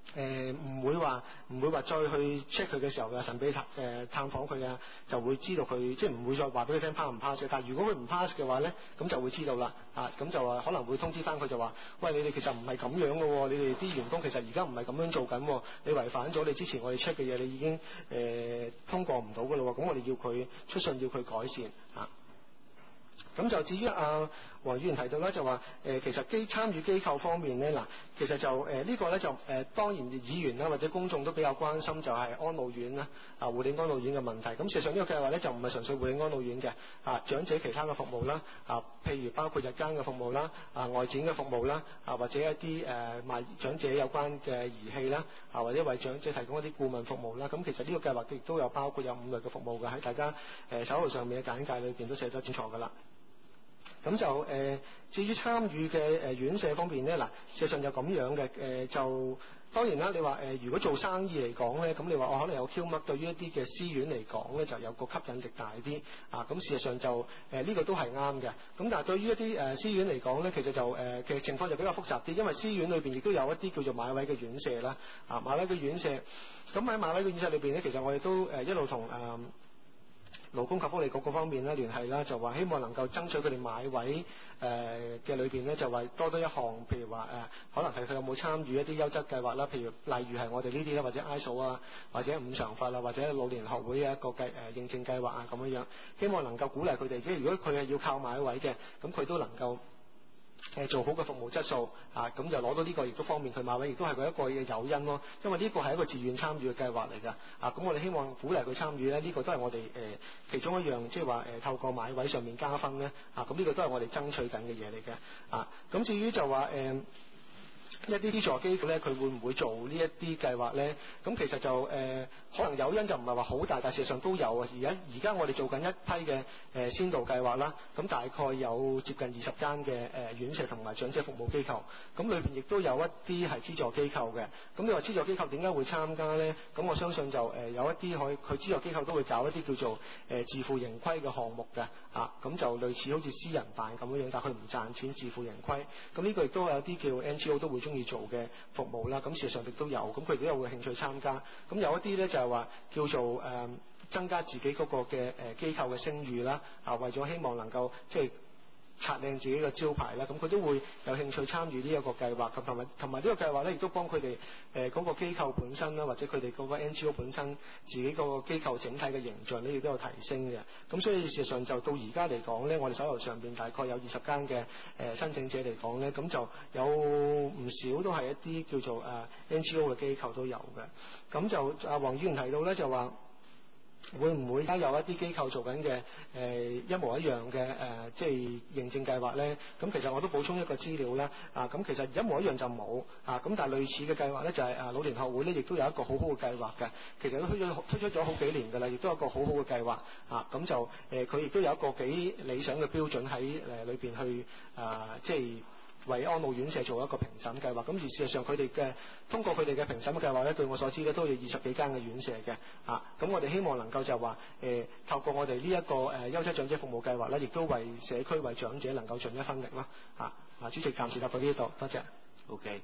唔會話再去 check 佢嘅時候嘅神秘探訪佢啊，就會知道佢即係唔會再話俾佢聽 pass 唔 pass 嘅。但係如果佢唔 pass 嘅話咧，咁就會知道啦。咁就話可能會通知翻佢就話，喂，你哋其實唔係咁樣嘅喎，你哋啲員工其實而家唔係咁樣做緊喎，你違反咗你之前我哋 check 嘅嘢，你已經通過唔到嘅咯喎，咁我哋要佢出信要佢改善嚇。咁就至於黃議員提到咧，就話其實參與機構方面咧，嗱，其實就呢個咧就當然議員啦或者公眾都比較關心就係安老院啦護理安老院嘅問題。咁事實上呢個計劃咧就唔係純粹護理安老院嘅長者其他嘅服務啦譬如包括日間嘅服務啦外展嘅服務啦或者一啲賣長者有關嘅儀器啦或者為長者提供一啲顧問服務啦。咁其實呢個計劃亦都有包括有5類嘅服務嘅，喺大家手號上面嘅簡介裏邊都寫得清楚㗎啦。咁就至於參與嘅院舍方面咧，嗱，事實上就咁樣嘅就當然啦，你話如果做生意嚟講咧，咁你話我可能有 Q 嘜對於一啲嘅私院嚟講咧，就有個吸引力大啲咁事實上就呢個都係啱嘅。咁但係對於一啲私院嚟講咧，其實就嘅情況就比較複雜啲，因為私院裏邊亦都有一啲叫做買位嘅院舍啦買位嘅院舍。咁喺買位嘅院舍裏邊咧，其實我哋都一路同勞工及福利局嗰方面咧聯繫啦，就話希望能夠爭取佢哋買位嘅裏邊咧，就話多一項，譬如話可能係佢有冇參與一啲優質計劃啦，譬如例如係我哋呢啲啦，或者 ISO 或者五常法或者老年學會嘅一個認證計劃咁樣，希望能夠鼓勵佢哋，即係如果佢係要靠買位嘅，咁佢都能夠做好嘅服務質素咁就攞到呢個，亦都方便佢買位，亦都係佢一個嘅誘因咯。因為呢個係一個自願參與嘅計劃嚟㗎咁我哋希望鼓勵佢參與咧，呢個都係我哋其中一樣，即係話透過買位上面加分咧咁呢個都係我哋爭取緊嘅嘢嚟嘅咁至於就話一啲資助機構咧，佢會唔會做呢一啲計劃咧？咁其實就可能誘因就唔係話好大，但事實上都有而家我哋做緊一批嘅先導計劃啦，咁大概有接近20間嘅院舍同埋長者服務機構，咁裏邊亦都有一啲係資助機構嘅。咁你話資助機構點解會參加咧？咁我相信就有一啲佢資助機構都會搞一啲叫做自負盈虧嘅項目嘅咁就類似好似私人辦咁樣，但佢唔賺錢，自負盈虧。咁呢個亦都有啲叫 NGO 都會中意做嘅服務啦。咁事實上亦都有，咁佢哋都有興趣參加。咁有一啲咧就係話叫做增加自己嗰個嘅機構嘅聲譽啦為咗希望能夠即係擦靚自己嘅招牌啦，咁佢都會有興趣參與呢一個計劃，同埋呢個計劃咧，亦都幫佢哋嗰個機構本身啦，或者佢哋嗰個 NGO 本身自己嗰個機構整體嘅形象咧，亦都有提升嘅。咁所以事實上就到而家嚟講咧，我哋手頭上邊大概有20間嘅申請者嚟講咧，咁就有唔少都係一啲叫做NGO 嘅機構都有嘅。咁就黃議員提到咧，就話會唔會而家有一啲機構做緊嘅一模一樣嘅即係認證計劃咧？咁其實我都補充一個資料啦。咁其實一模一樣就冇咁但係類似嘅計劃咧就係老年學會咧，亦都有一個好好嘅計劃嘅。其實都推出咗好幾年㗎啦，亦都有一個好好嘅計劃咁就佢亦都有一個幾理想嘅標準喺裏邊去即係為安老院舍做一個評審計劃。咁而事實上佢哋嘅通過佢哋嘅評審計劃咧，據我所知咧都有20幾間嘅院舍嘅咁我哋希望能夠就話透過我哋呢一個優質長者服務計劃咧，亦都為社區為長者能夠盡一分力咯主席暫時答到呢度，多謝。 OK。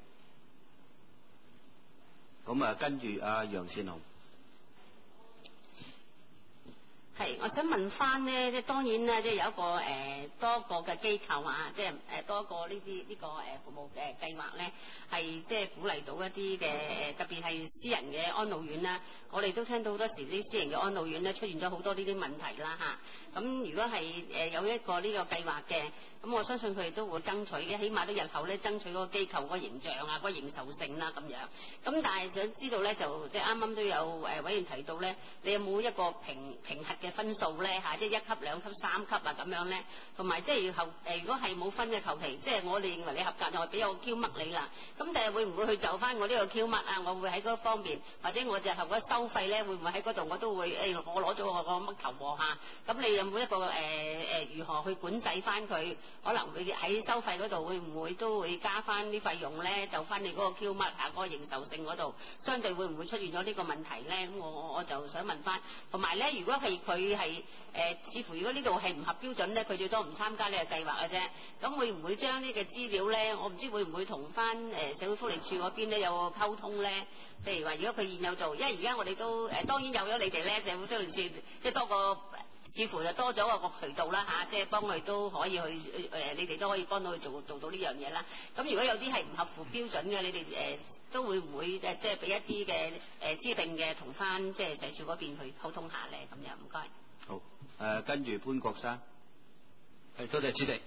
咁跟住楊善雄。 係，我想問翻咧，即係當然咧，即係有一個多個嘅機構即係多個呢個服務嘅計劃咧，係即係鼓勵到一啲嘅特別係私人嘅安老院啦。我哋都聽到好多時啲私人嘅安老院咧出現咗好多呢啲問題啦咁如果係有一個呢個計劃嘅，咁我相信佢哋都會爭取嘅，起碼都日後咧爭取嗰個機構嗰個形象嗰個認受性啦咁樣。咁但係想知道咧，就即係啱啱都有委員提到咧，你有冇一個評核嘅分數咧即係1級、2級、3級咁樣咧？同埋即係如果係冇分嘅，求其即係我哋認為你合格，就俾我 Q 嘜你啦。咁但係會唔會去就翻我呢個 Q 嘜我會喺嗰方面，或者我日後嗰收費咧，會唔會喺嗰度我都會我攞咗我個嘜頭咁你有冇一個如何去管制翻佢？ 可能會喺收費嗰度會唔會都會加翻啲費用咧？就翻你嗰個 Q 嘜啊，嗰個認受性嗰度，相對會唔會出現咗呢個問題咧？咁我就想問翻，同埋咧，如果係佢係似乎如果呢度係唔合標準咧，佢最多唔參加呢個計劃嘅啫。咁會唔會將呢個資料咧？我唔知會唔會同翻社會福利署嗰邊咧有個溝通咧？譬如話，如果佢現有做，因為而家我哋都當然有咗你哋咧，社會福利署即係多個。似乎就多咗個渠道啦嚇，即係幫佢都可以去你哋都可以幫到佢做到呢樣嘢啦。咁如果有啲係唔合乎標準嘅，你哋都會唔會即係俾一啲嘅資定嘅同翻即係社署嗰邊去溝通下咧？咁樣唔該。 好，跟住潘國生。 多謝主席。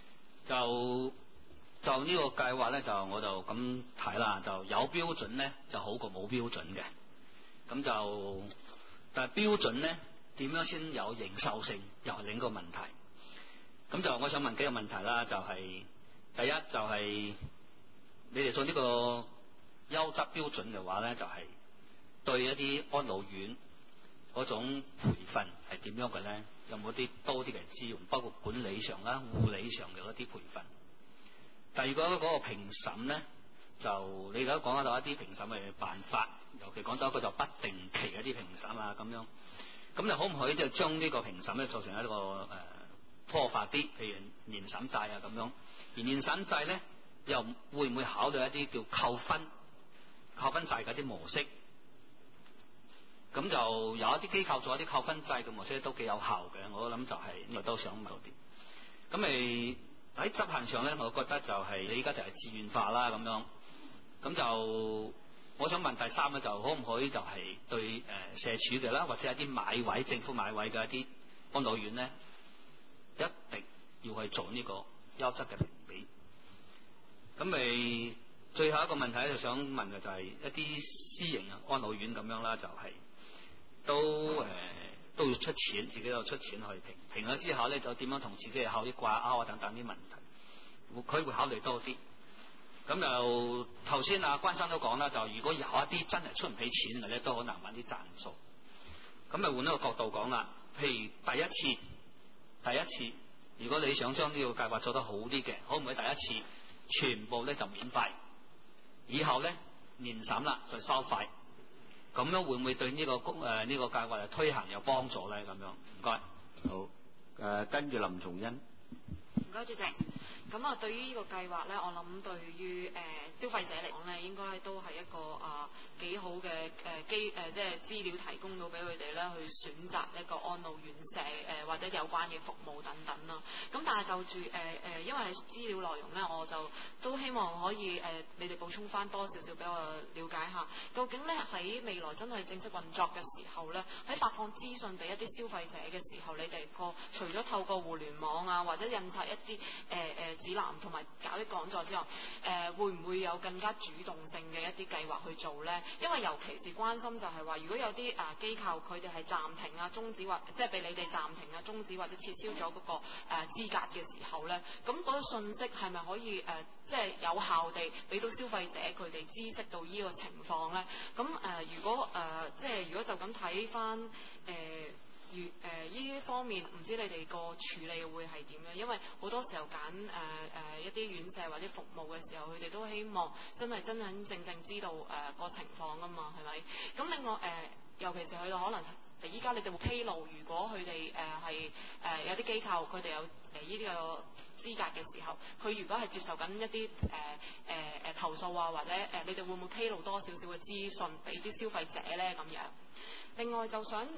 就呢個計劃咧，就我就咁睇啦，就有標準咧就好過冇標準嘅。咁就但係標準咧。點樣先有認受性，又係另一個問題。咁就我想問幾個問題啦，就係第一就係你哋做呢個優質標準嘅話咧，就係對一啲安老院嗰種培訓係點樣嘅咧？有冇啲多啲嘅資源，包括管理上啦、護理上嘅一啲培訓？第二個嗰個評審咧，就你而家講下到一啲評審嘅辦法，尤其講到一個就不定期一啲評審啊咁樣。咁你可唔可以就將呢個評審咧做成一個拖發啲，譬如年審制啊咁樣？而年審制咧又會唔會考慮一啲叫扣分制嘅啲模式？咁就有一啲機構做一啲扣分制嘅模式都幾有效嘅，我諗就係我都想問多啲。咁咪喺執行上咧，我覺得就係你而家就係自願化啦咁樣。咁就我想問第三咧，就可唔可以就係對社署嘅啦，或者一啲買位政府買位嘅一啲安老院咧，一定要去做呢個優質嘅評比。咁咪最後一個問題就想問嘅就係一啲私營安老院咁樣啦，就係都要出錢，自己都出錢去評咗之後咧，就點樣同自己嘅效益掛鈎啊等等啲問題，佢會考慮多啲。咁就頭先關生都講啦，就如果有一啲真係出唔起錢嘅咧，都好難揾啲賺數。咁咪換一個角度講啦，譬如第一次，如果你想將呢個計劃做得好啲嘅，可唔可以第一次全部咧就免費，以後咧年審啦再收費？咁樣會唔會對呢個呢個計劃嘅推行有幫助咧？咁樣唔該。 好，跟住林松欣。 唔該主席。咁啊，對於呢個計劃咧，我諗對於消費者嚟講咧，應該都係一個幾好嘅即係資料提供到俾佢哋咧，去選擇一個安老院舍或者有關嘅服務等等啦。咁但係就住因為資料內容咧，我就都希望可以你哋補充翻多少少俾我了解下，究竟咧喺未來真係正式運作嘅時候咧，喺發放資訊俾一啲消費者嘅時候，你哋除咗透過互聯網啊，或者印刷一啲指南同埋搞啲講座之外，會唔會有更加主動性嘅一啲計劃去做呢？因為尤其是關心就係話，如果有啲機構佢哋係暫停啊、終止或即係俾你哋暫停啊、終止或者撤銷咗嗰個資格嘅時候呢，咁嗰個信息係咪可以即係有效地俾到消費者佢哋知悉到呢個情況呢？咁如果如果就咁睇翻呢啲方面，唔知你哋個處理會係點樣？因為好多時候揀一啲院舍或者服務嘅時候，佢哋都希望真正知道個情況㗎嘛，係咪？咁另外尤其是去到可能依家你哋會披露，如果佢哋係有啲機構佢哋有呢啲個資格嘅時候，佢如果係接受緊一啲投訴啊，或者你哋會唔會披露多少少嘅資訊俾啲消費者咧？咁樣。另外就想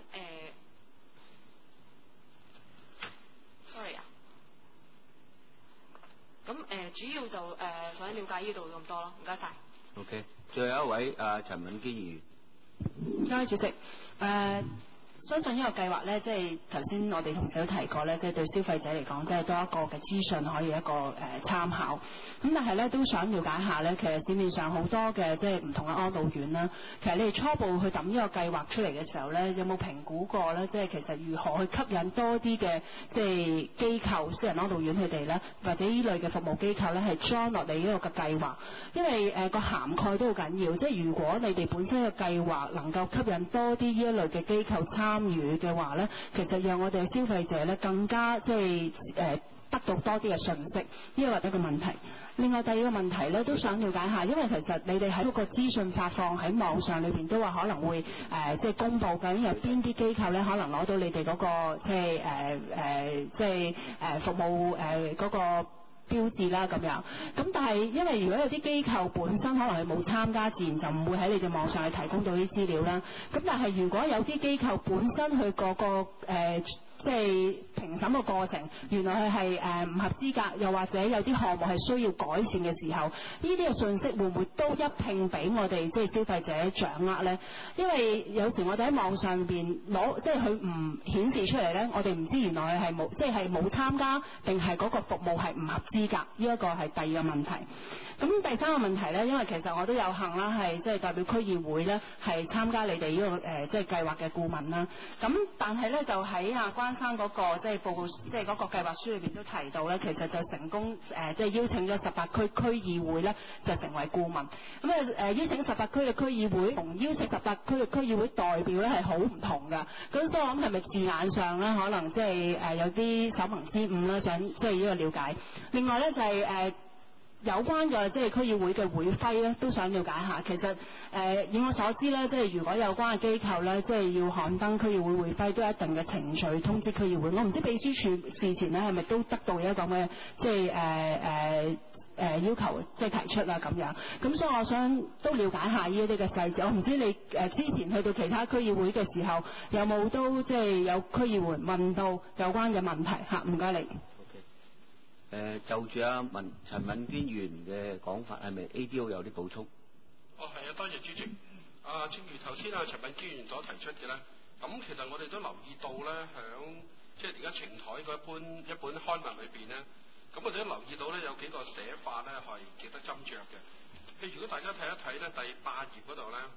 sorry 啊，咁主要就想了解呢度咁多咯，唔該晒。 OK， 最後一位陳敏堅議員。 唔該主席，相信呢個計劃咧，即係頭先我哋同事都提過咧，即係對消費者嚟講，即係多一個嘅資訊可以一個參考。咁但係咧都想了解下咧，其實市面上好多嘅即係唔同嘅安老院啦，其實你哋初步去抌呢個計劃出嚟嘅時候咧，有冇評估過咧？即係其實如何去吸引多啲嘅即係機構、私人安老院佢哋咧，或者呢類嘅服務機構咧，係 join 落嚟呢個嘅計劃？因為個涵蓋都好緊要，即係如果你哋本身嘅計劃能夠吸引多啲呢一類嘅機構參與嘅話咧，其實讓我哋嘅消費者咧更加即係得到多啲嘅信息，呢個係一個問題。另外第二個問題咧，都想了解下，因為其實你哋喺嗰個資訊發放喺網上裏邊都話可能會即係公佈究竟有邊啲機構咧可能攞到你哋嗰個即係服務嗰個標誌啦咁樣。咁但係因為如果有啲機構本身可能係冇參加，自然就唔會喺你哋網上去提供到啲資料啦。咁但係如果有啲機構本身佢嗰個即係評審嘅過程，原來佢係唔合資格，又或者有啲項目係需要改善嘅時候，呢啲嘅信息會唔會都一併俾我哋即係消費者掌握呢？因為有時我哋喺網上邊攞，即係佢唔顯示出嚟呢，我哋唔知原來佢係冇，即係冇參加定係嗰個服務係唔合資格，呢一個係第二個問題。咁第三個問題呢，因為其實我都有幸啦，係即係代表區議會呢，係參加你哋呢個即係計劃嘅顧問啦。咁但係呢，就喺關生嗰個即係報告，即係嗰個計劃書裏邊都提到呢，其實就成功即係邀請咗18區區議會呢，就成為顧問。咁邀請18區嘅區議會同邀請18區嘅區議會代表呢係好唔同㗎。咁所以我諗係咪字眼上呢，可能即係有啲手盟之誤啦，想即係呢個了解。另外呢，就係有關嘅即係區議會嘅會徽咧，都想了解下。其實以我所知咧，即係如果有關嘅機構咧，即係要刊登區議會會徽，都有一定嘅程序通知區議會。我唔知秘書處事前咧係咪都得到一個咁嘅即係要求，即係提出啦咁樣。咁所以我想都了解下呢一啲嘅細節。我唔知你之前去到其他區議會嘅時候，有冇都即係有區議會問到有關嘅問題嚇？唔該你。 就住陳敏娟議員嘅講法，係咪 ADO 有啲補充？ 係啊，多謝主席。正如頭先陳敏娟議員所提出嘅咧，咁其實我哋都留意到咧，響即係而家晴台嗰一本刊物裏邊咧，咁我哋都留意到咧有幾個寫法咧係值得斟酌嘅。譬如如果大家睇一睇咧第8頁嗰度咧，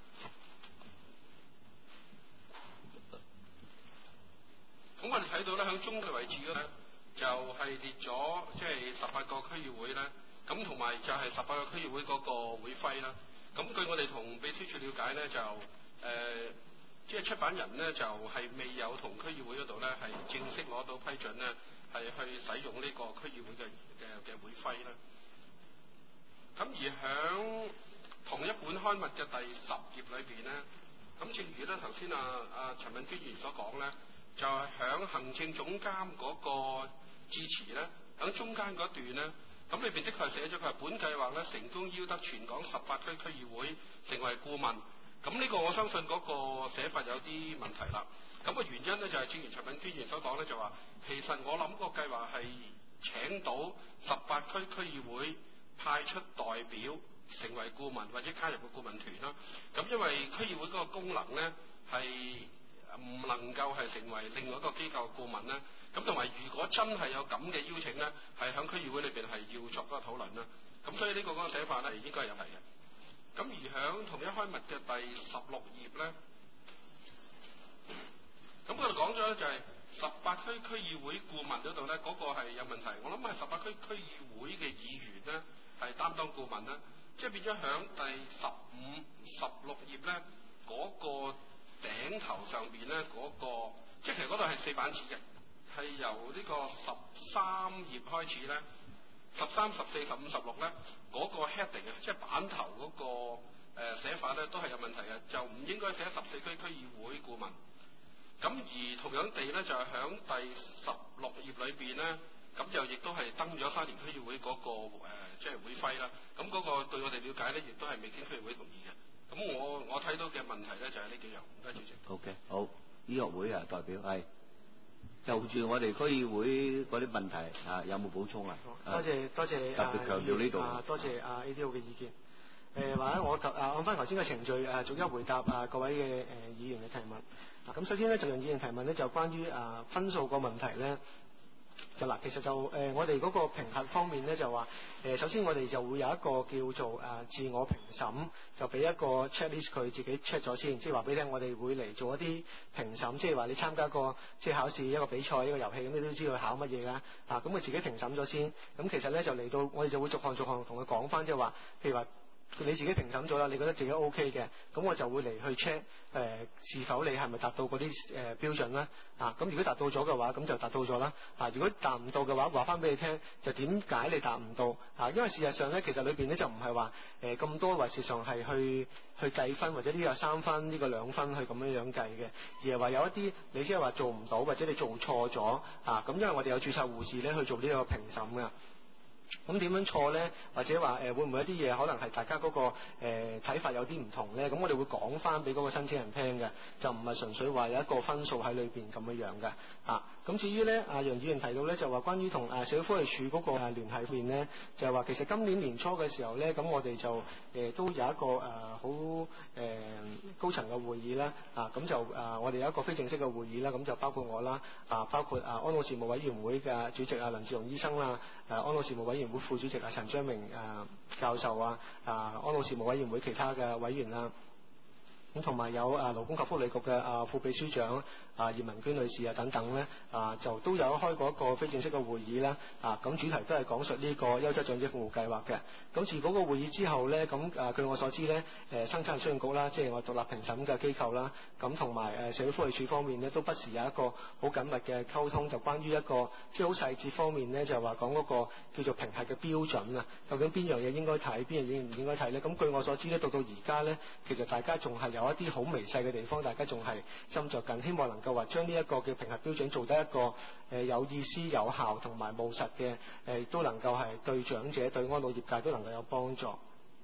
咁我哋睇到咧響中嘅位置嗰咧。就係列咗即係18個區議會咧，咁同埋就係18個區議會嗰個會徽啦。咁據我哋同秘書處了解咧，就即係出版人咧就係未有同區議會嗰度咧係正式攞到批准咧，係去使用呢個區議會嘅會徽啦。咁而響同一本刊物嘅第10頁裏邊咧，咁正如咧頭先陳敏娟議員所講咧，就係響行政總監嗰個致辭咧，喺中間嗰段咧，咁裏邊的確係寫咗佢係本計劃咧成功邀得全港18區區議會成為顧問。咁呢個我相信嗰個寫法有啲問題啦。咁個原因咧就係正如陳敏娟議員所講咧，就話其實我諗個計劃係請到18區區議會派出代表成為顧問或者加入個顧問團啦。咁因為區議會嗰個功能咧係唔能夠係成為另外一個機構顧問啦，咁同埋如果真係有咁嘅邀請咧，係響區議會裏邊係要作嗰個討論啦。咁所以呢個嗰個寫法咧應該係有係嘅。咁而響同一刊物嘅第16頁咧，咁我哋講咗咧就係18區區議會顧問嗰度咧，嗰個係有問題。我諗係18區區議會嘅議員咧係擔當顧問啦，即係變咗響第15、16頁咧嗰個頂頭上邊咧嗰個，即係其實嗰度係4版紙嘅，係由呢個13頁開始咧，13、14、15、16咧嗰個 heading 啊，即係版頭嗰個寫法咧都係有問題嘅，就唔應該寫14區區議會顧問。咁而同樣地咧就係響第16頁裏邊咧，咁就亦都係登咗沙田區議會嗰個即係會徽啦。咁嗰個對我哋了解咧，亦都係未經區議會同意嘅。咁我睇到嘅問題咧就係呢幾樣，唔該主席。 OK， 好，醫學會代表係就住我哋區議會嗰啲問題有冇補充啊？ 多謝特別強調呢度。 多謝ADO 嘅意見。或者我按翻頭先嘅程序逐一回答各位嘅議員嘅提問。咁首先咧，就讓議員提問咧，就關於分數個問題咧。就嗱，其實就我哋嗰個評核方面咧，就話首先我哋就會有一個叫做自我評審，就俾一個 checklist 佢自己 check 咗先，即係話俾你聽，我哋會嚟做一啲評審，即係話你參加個即係考試一個比賽一個遊戲，咁你都知道考乜嘢㗎。咁佢自己評審咗先，咁其實咧就嚟到我哋就會逐項同佢講翻，即係話譬如話你自己評審咗啦，你覺得自己 OK 嘅，咁我就會嚟去 check 是否你係咪達到嗰啲標準啦。咁如果達到咗嘅話，咁就達到咗啦。如果達唔到嘅話，話翻俾你聽，就點解你達唔到？因為事實上咧，其實裏邊咧就唔係話咁多話事實上係去計分，或者呢個3分，呢個2分去咁樣計嘅，而係話有一啲你即係話做唔到，或者你做錯咗咁因為我哋有註冊護士咧去做呢個評審噶。咁點樣錯呢？或者話會唔會一啲嘢可能係大家嗰個睇法有啲唔同呢？咁我哋會講翻俾嗰個申請人聽嘅，就唔係純粹話有一個分數喺裏邊咁樣嘅。咁至於呢，楊議員提到呢，就話關於同社會福利署嗰個聯繫面呢，就係話其實今年年初嘅時候呢，咁我哋就都有一個好高層嘅會議啦。咁就我哋有一個非正式嘅會議啦，咁就包括我啦，包括安老事務委員會嘅主席林志雄醫生啦，安老事務委員會副主席陳章明教授安老事務委員會其他嘅委員啦，咁同埋有勞工及福利局嘅副秘書長葉文娟女士等等咧，就都有開過一個非正式嘅會議啦。咁主題都係講述呢個優質長者服務計劃嘅。咁自嗰個會議之後咧，咁據我所知咧，生產力促進局啦，即係我獨立評審嘅機構啦，咁同埋社會福利署方面咧，都不時有一個好緊密嘅溝通，就關於一個即係好細節方面咧，就話講嗰個叫做評核嘅標準啊，究竟邊樣嘢應該睇，邊樣嘢唔應該睇咧？咁據我所知咧，到而家咧，其實大家仲係有一啲好微細嘅地方，大家仲係斟酌緊，希望能夠話將呢一個嘅評核標準做得一個有意思、有效同埋務實嘅，都能夠係對長者、對安老業界都能夠有幫助。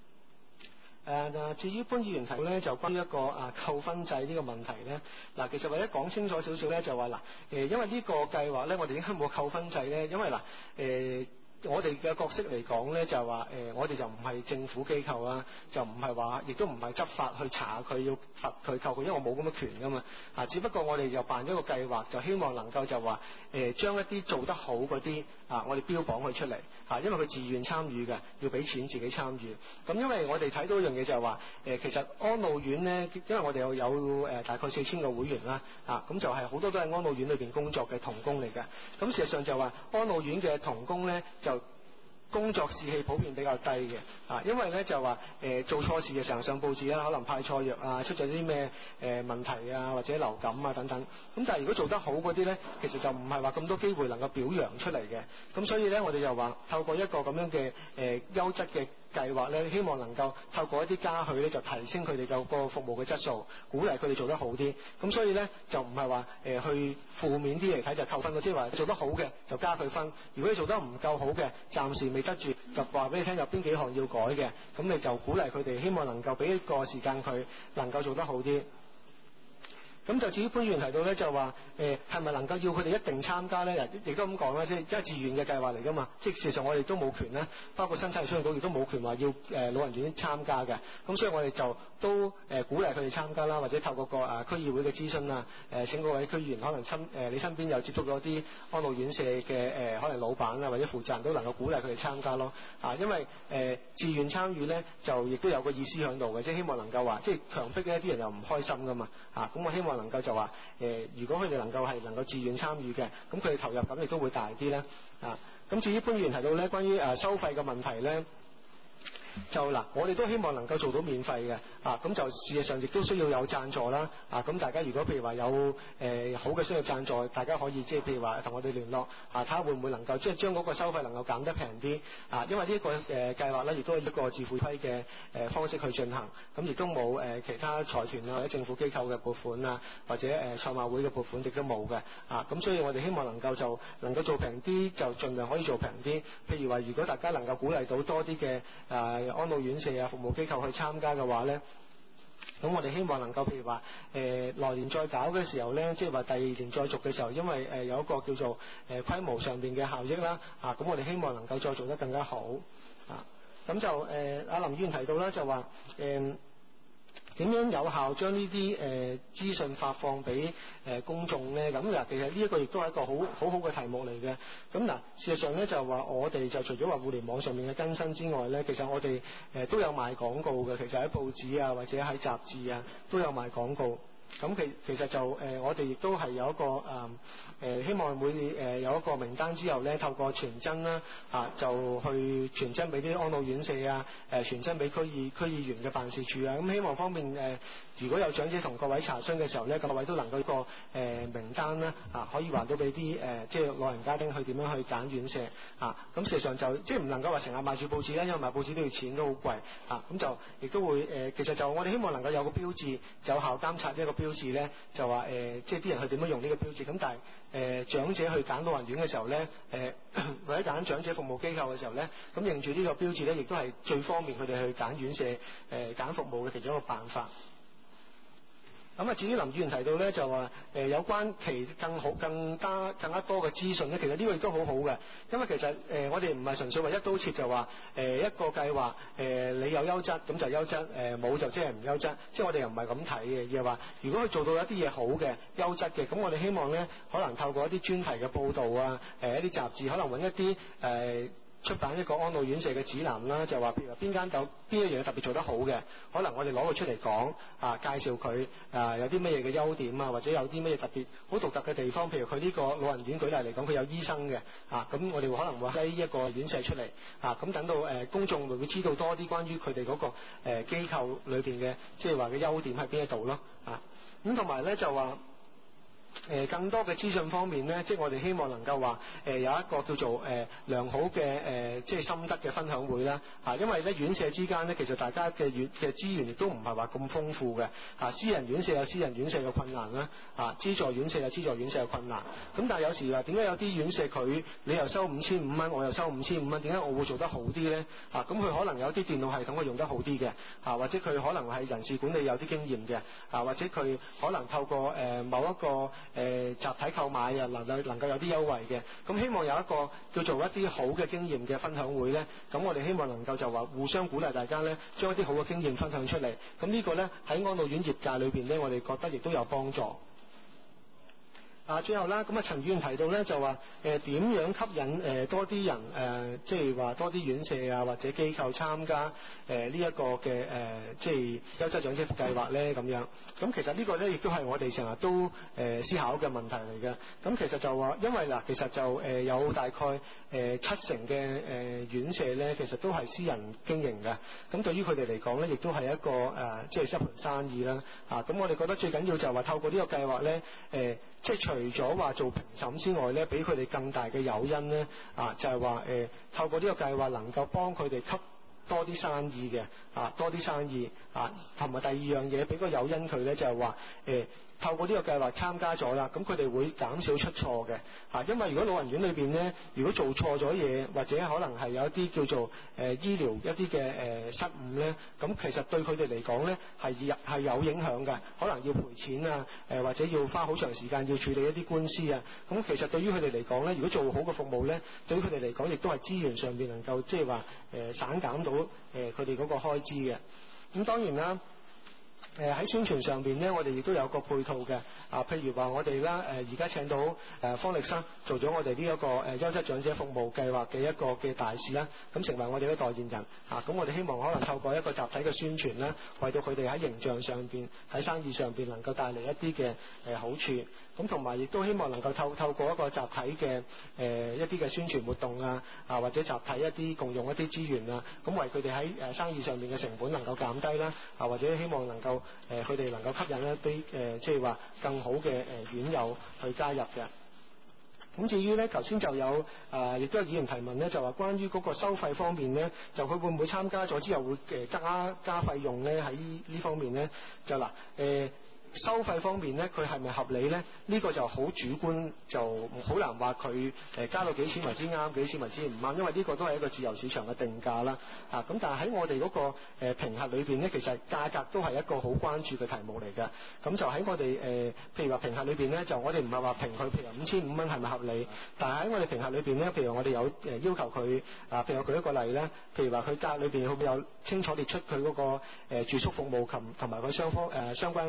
至於潘議員提到咧，就關於一個扣分制呢個問題咧，其實為咗講清楚少少咧，就話因為呢個計劃咧，我哋應該冇扣分制咧，因為我哋嘅角色嚟講咧，就係話我哋就唔係政府機構啦，就唔係話，亦都唔係執法去查佢要罰佢扣佢，因為我冇咁嘅權噶嘛。只不過我哋就辦咗個計劃，就希望能夠就話將一啲做得好嗰啲我哋標榜佢出嚟因為佢自願參與嘅，要俾錢自己參與。咁因為我哋睇到一樣嘢就係話其實安老院咧，因為我哋有大概4000個會員啦，咁就係好多都係安老院裏邊工作嘅同工嚟嘅。咁事實上就話安老院嘅同工咧就工作士氣普遍比較低嘅，因為咧就話做錯事嘅時候上報紙啦，可能派錯藥出咗啲咩問題或者流感等等。咁但係如果做得好嗰啲咧，其實就唔係話咁多機會能夠表揚出嚟嘅。咁所以咧，我哋就話透過一個咁樣嘅優質嘅計劃咧，希望能夠透過一啲嘉許咧，就提升佢哋嘅個服務嘅質素，鼓勵佢哋做得好啲。咁所以咧就唔係話去負面啲嚟睇就扣分，即係話做得好嘅就加佢分。如果你做得唔夠好嘅，暫時未得住，就話俾你聽有邊幾項要改嘅，咁你就鼓勵佢哋，希望能夠俾一個時間佢能夠做得好啲。咁就至於潘議員提到咧，就話係咪能夠要佢哋一定參加咧？亦都咁講啦，即係自願嘅計劃嚟噶嘛。即係事實上我哋都冇權啦，包括生產力促進局亦都冇權話要老人院參加嘅。咁所以我哋就都鼓勵佢哋參加啦，或者透過個區議會嘅諮詢啊，請各位區議員可能你身邊有接觸咗啲安老院舍嘅可能老闆或者負責人都能夠鼓勵佢哋參加咯。因為自願參與咧就亦都有個意思喺度嘅，即係希望能夠話即係強迫咧啲人又唔開心噶嘛。咁我希望能夠就話如果佢哋能夠自願參與嘅，咁佢哋投入感亦都會大啲咧。咁至於潘議員提到咧關於收費嘅問題咧，就我哋都希望能夠做到免費嘅。咁就事實上亦都需要有贊助啦。咁大家如果譬如話有好嘅需要贊助，大家可以即係譬如話同我哋聯絡，睇下會唔會能夠即係將嗰個收費能夠減得平啲。因為呢個計劃咧，亦都係一個自負批嘅方式去進行，咁亦都冇其他財團或者政府機構嘅撥款或者賽馬會嘅撥款亦都冇嘅。咁所以我哋希望能夠做平啲，就盡量可以做平啲。譬如話，如果大家能夠鼓勵到多啲嘅安老院舍服務機構去參加嘅話咧，咁我哋希望能夠譬如話來年再搞嘅時候咧，即係話第2年再續嘅時候，因為有一個叫做規模上邊嘅效益啦，咁我哋希望能夠再做得更加好。咁就阿林議員提到啦，就話點樣有效將呢啲資訊發放俾公眾咧？咁其實呢一個亦都係一個好好嘅題目嚟嘅。咁事實上咧就話我哋就除咗話互聯網上面嘅更新之外咧，其實我哋都有賣廣告嘅。其實喺報紙或者喺雜誌都有賣廣告。 咁其實就我哋亦都係有一個希望每有一個名單之後咧，透過傳真啦就去傳真俾啲安老院舍啊，傳真俾區議員嘅辦事處啊，咁希望方面如果有長者同各位查詢嘅時候咧，各位都能夠一個名單啦可以話到俾啲即係老人家丁去點樣去揀院舍咁事實上就即係唔能夠話成日賣住報紙啦，因為賣報紙都要錢都好貴咁就亦都會其實就我哋希望能夠有個標誌，就有效監察呢一個標誌咧，就話即係啲人去點樣用呢個標誌，咁但係長者去揀老人院嘅時候咧或者揀長者服務機構嘅時候咧，咁認住呢個標誌咧，亦都係最方便佢哋去揀院舍揀服務嘅其中一個辦法。咁至於林議員提到咧，就話有關更加多嘅資訊咧，其實呢個亦都好好嘅，因為其實我哋唔係純粹話一刀切就話一個計劃你有優質咁就優質，冇就即係唔優質，即係我哋又唔係咁睇嘅，而係話如果佢做到一啲嘢好嘅優質嘅，咁我哋希望咧可能透過一啲專題嘅報導啊，一啲雜誌可能揾一啲出版一個安老院舍嘅指南啦，就話譬如話邊一樣嘢特別做得好嘅，可能我哋攞佢出嚟講介紹佢有啲乜嘢嘅優點啊，或者有啲乜嘢特別好獨特嘅地方，譬如佢呢個老人院舉例嚟講，佢有醫生嘅咁我哋可能會喺一個院舍出嚟咁等到公眾會知道多啲關於佢哋嗰個機構裏邊嘅即係話嘅優點喺邊一度咯咁同埋咧就話更多嘅資訊方面呢，即係我哋希望能夠話有一個叫做良好嘅即係心得嘅分享會啦因為咧院舍之間呢，其實大家嘅資源亦都唔係話咁豐富嘅私人院舍有私人院舍嘅困難啦資助院舍有資助院舍嘅困難，咁但係有時話點解有啲院舍你又收5500蚊，我又收5500蚊，點解我會做得好啲呢？咁佢可能有啲電腦系統佢用得好啲嘅或者佢可能係人事管理有啲經驗嘅或者佢可能透過某一個集體購買能夠有啲優惠嘅，咁希望有一個叫做一啲好嘅經驗嘅分享會呢。咁我哋希望能夠就話互相鼓勵大家呢，將一啲好嘅經驗分享出嚟，咁呢個呢，喺安老院業界裏邊呢，我哋覺得亦都有幫助。最後啦，咁陳議員提到咧就話點樣吸引多啲人即係話多啲院舍或者機構參加呢一個嘅即係優質長者計劃咧咁樣。咁其實呢個咧亦都係我哋成日都思考嘅問題嚟嘅。咁其實就話因為其實就有大概70%嘅院舍咧，其實都係私人經營嘅。咁對於佢哋嚟講咧，亦都係一個即係一盤生意啦。咁我哋覺得最緊要就係話透過呢個計劃咧即係除咗話做評審之外咧，俾佢哋更大嘅誘因咧，就係話透過呢個計劃能夠幫佢哋吸多啲生意嘅，多啲生意同埋第二樣嘢俾個誘因佢咧，就係話透過呢個計劃參加咗啦，咁佢哋會減少出錯嘅，因為如果老人院裏邊咧，如果做錯咗嘢，或者可能係有一啲叫做醫療一啲嘅失誤咧，咁其實對佢哋嚟講咧係有影響嘅，可能要賠錢啊，或者要花好長時間要處理一啲官司啊，咁其實對於佢哋嚟講咧，如果做好個服務咧，對於佢哋嚟講亦都係資源上邊能夠即係話省減到佢哋嗰個開支嘅，咁當然啦。喺宣傳上邊呢，我哋亦都有個配套嘅，譬如話我哋啦，而家請到方力申做咗我哋呢一個優質長者服務計劃嘅一個嘅大使啦，咁成為我哋嘅代言人，咁我哋希望可能透過一個集體嘅宣傳啦，為到佢哋喺形象上邊、喺生意上邊能夠帶嚟一啲嘅好處，咁同埋亦都希望能夠透過一個集體嘅一啲嘅宣傳活動或者集體一啲共用一啲資源咁為佢哋喺生意上面嘅成本能夠減低啦，或者希望能夠佢哋能夠吸引一啲即係話更好嘅院友去加入嘅。咁至於咧，頭先就有亦都有議員提問咧，就話關於嗰個收費方面咧，就佢會唔會參加咗之後會加費用咧？喺呢方面咧，就嗱收費方面咧，佢係咪合理咧？呢個就好主觀，就好難話佢加到幾錢為之啱，幾錢為之唔啱，因為呢個都係一個自由市場嘅定價啦。咁但係喺我哋嗰個評核裏邊咧，其實價格都係一個好關注嘅題目嚟嘅。咁就喺我哋譬如話評核裏邊咧，就我哋唔係話評佢譬如5500蚊係咪合理，但係喺我哋評核裏邊咧，譬如我哋有要求佢譬如我舉一個例咧，譬如話佢價裏邊會唔會有清楚列出佢嗰個住宿服務同埋佢相關嘅價格咧？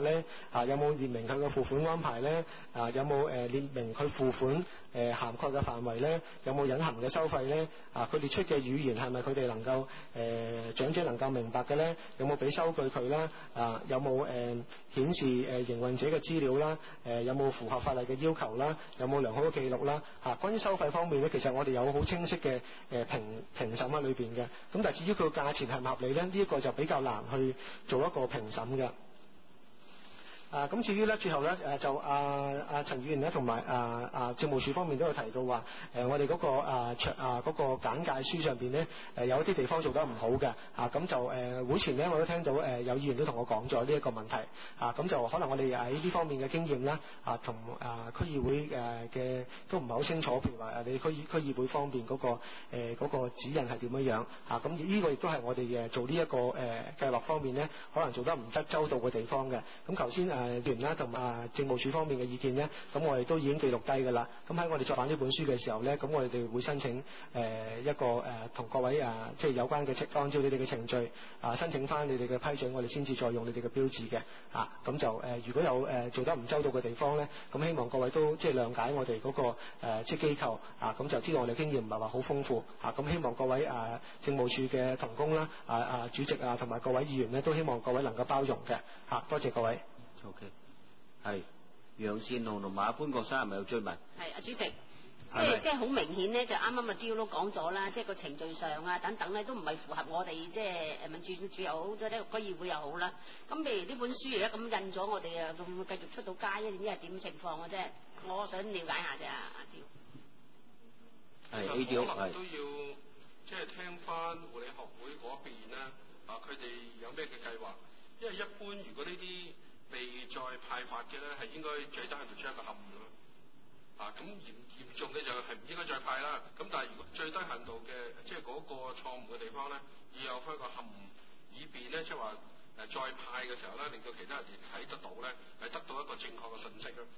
咧？有冇列明佢嘅付款安排咧？有冇列明佢付款涵蓋嘅範圍咧？有冇隱含嘅收費咧？佢列出嘅語言係咪佢哋能夠長者能夠明白嘅咧？有冇俾收據佢啦？有冇顯示營運者嘅資料啦？有冇符合法例嘅要求啦？有冇良好嘅記錄啦？關於收費方面咧，其實我哋有好清晰嘅評審喺裏邊嘅。咁但係至於佢個價錢係唔合理咧，呢一個就比較難去做一個評審嘅。咁至於咧，最後咧就陳議員咧同埋政務處方面都有提到話，我哋嗰個簡介書上邊咧有一啲地方做得唔好嘅，咁就會前咧我都聽到有議員都同我講咗呢一個問題，咁就可能我哋喺呢方面嘅經驗啦，同區議會嘅都唔係好清楚，譬如話你區議會方面嗰個指引係點樣樣，咁呢個亦都係我哋做呢一個計劃方面咧，可能做得唔得周到嘅地方嘅。咁頭先員啦同政務處方面嘅意見咧，咁我哋都已經記錄低㗎啦。咁喺我哋作版呢本書嘅時候咧，咁我哋會申請一個同各位即係有關嘅按照你哋嘅程序申請翻你哋嘅批准，我哋先至再用你哋嘅標誌嘅。咁就如果有做得唔周到嘅地方咧，咁希望各位都即係諒解我哋嗰個即係機構咁就知道我哋經驗唔係話好豐富咁希望各位政務處嘅同工啦主席同埋各位議員咧，都希望各位能夠包容嘅多謝各位。 OK， 係楊善雄同埋阿潘國山係咪有追問？ 係主席，即係好明顯咧，就啱啱阿招都講咗啦，即係個程序上等等咧都唔係符合我哋即係民主處又好，即係呢個區議會又好啦。咁譬如呢本書而家咁印咗，我哋會唔會繼續出到街咧？點係點情況嘅啫？我想了解下啫，阿招。 係 A 招可能都要即係聽翻護理學會嗰邊咧，佢哋有咩嘅計劃？因為一般如果呢啲未再派發嘅咧，係應該最低限度出一個冚咯。咁嚴重嘅就係唔應該再派啦。咁但係如果最低限度嘅，即係嗰個錯誤嘅地方咧，要有翻個冚，以便咧即係話再派嘅時候咧，令到其他人睇得到咧，係得到一個正確嘅信息咯。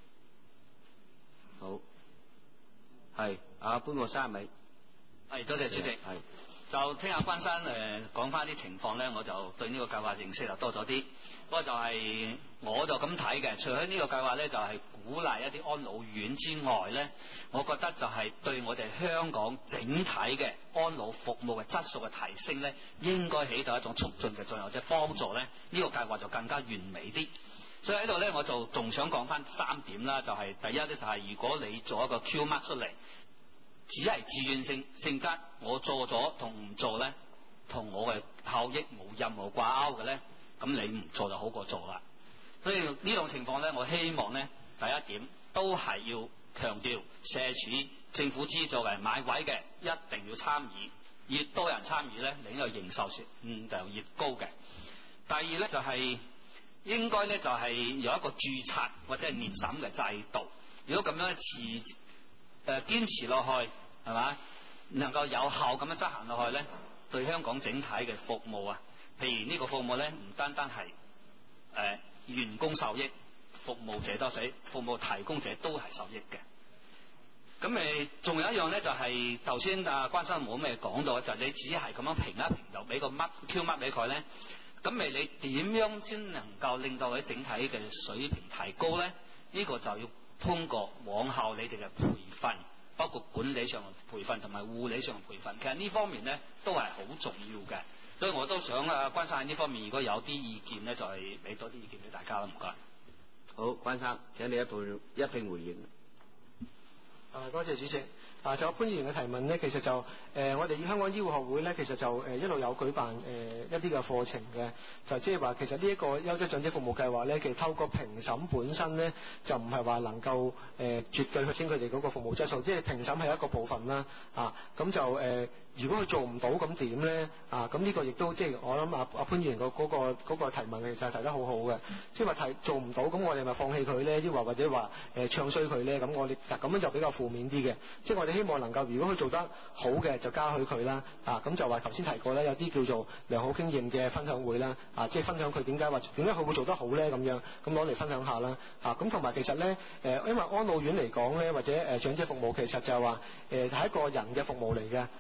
好，係阿潘國山係咪？ 係，多謝主席。係。就聽下關生講翻啲情況咧，我就對呢個計劃認識就多咗啲。不過就係我就咁睇嘅，除咗呢個計劃咧，就係鼓勵一啲安老院之外咧，我覺得就係對我哋香港整體嘅安老服務嘅質素嘅提升咧，應該起到一種促進嘅作用，即係幫助咧呢個計劃就更加完美啲。所以喺度咧，我就仲想講翻3點啦，就係第一咧就係如果你做一個 Q mark 出嚟，只係自願性質，我做咗同唔做咧，同我嘅效益冇任何掛鈎嘅咧，咁你唔做就好過做啦。所以呢種情況咧，我希望咧第一點都係要強調社署政府資助嘅買位嘅一定要參與，越多人參與咧，你呢個營售就越高嘅。第二咧就係應該咧就係有一個註冊或者係年審嘅制度。如果咁樣堅持落去，係嘛，能夠有效咁樣執行落去咧，對香港整體嘅服務譬如呢個服務咧，唔單單係員工受益，服務者多死，服務提供者都係受益嘅。咁仲有一樣咧，就係頭先關生冇咩講到，就係你只係咁樣評一評，就俾個Q mark俾佢咧。咁你點樣先能夠令到佢整體嘅水平提高咧？呢個就要通過往後你哋嘅培訓，包括管理上嘅培訓同埋護理上嘅培訓，其實呢方面咧都係好重要嘅。所以我都想關生喺呢方面，如果有啲意見咧，就係俾多啲意見俾大家啦。唔該。 好，關生，請你一併回應。 多謝主席。就有潘議員嘅提問呢，其實就我哋香港醫護學會呢，其實就一路有舉辦一啲嘅課程嘅，就即係話其實呢一個優質長者服務計劃呢，其實透過評審本身呢，就唔係話能夠絕對去升佢哋嗰個服務質素，即係評審係一個部分啦。咁就如果佢做唔到咁點呢？咁呢個亦都即係我諗阿潘議員嗰個提問其實係提得好好嘅，即係話做唔到，咁我哋咪放棄佢呢？抑或者話唱衰佢呢？咁我哋咁樣就比較負面啲嘅，即係我哋希望能夠，如果佢做得好嘅就嘉許佢啦。咁就話頭先提過咧，有啲叫做良好經驗嘅分享會啦。即係分享佢點解佢會做得好咧咁樣，咁攞嚟分享下啦。咁同埋其實咧因為安老院嚟講咧，或者長者服務其實就係話係一個人嘅服務嚟嘅。個服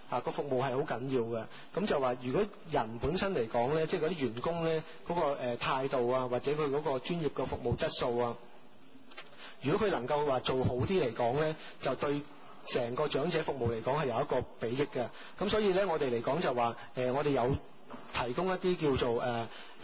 服務係好緊要嘅。咁就話如果人本身嚟講咧，即係嗰啲員工咧嗰個態度啊，或者佢嗰個專業嘅服務質素啊，如果佢能夠話做好啲嚟講咧，就對成個長者服務嚟講係有一個裨益嘅。咁所以咧，我哋嚟講就話我哋有提供一啲叫做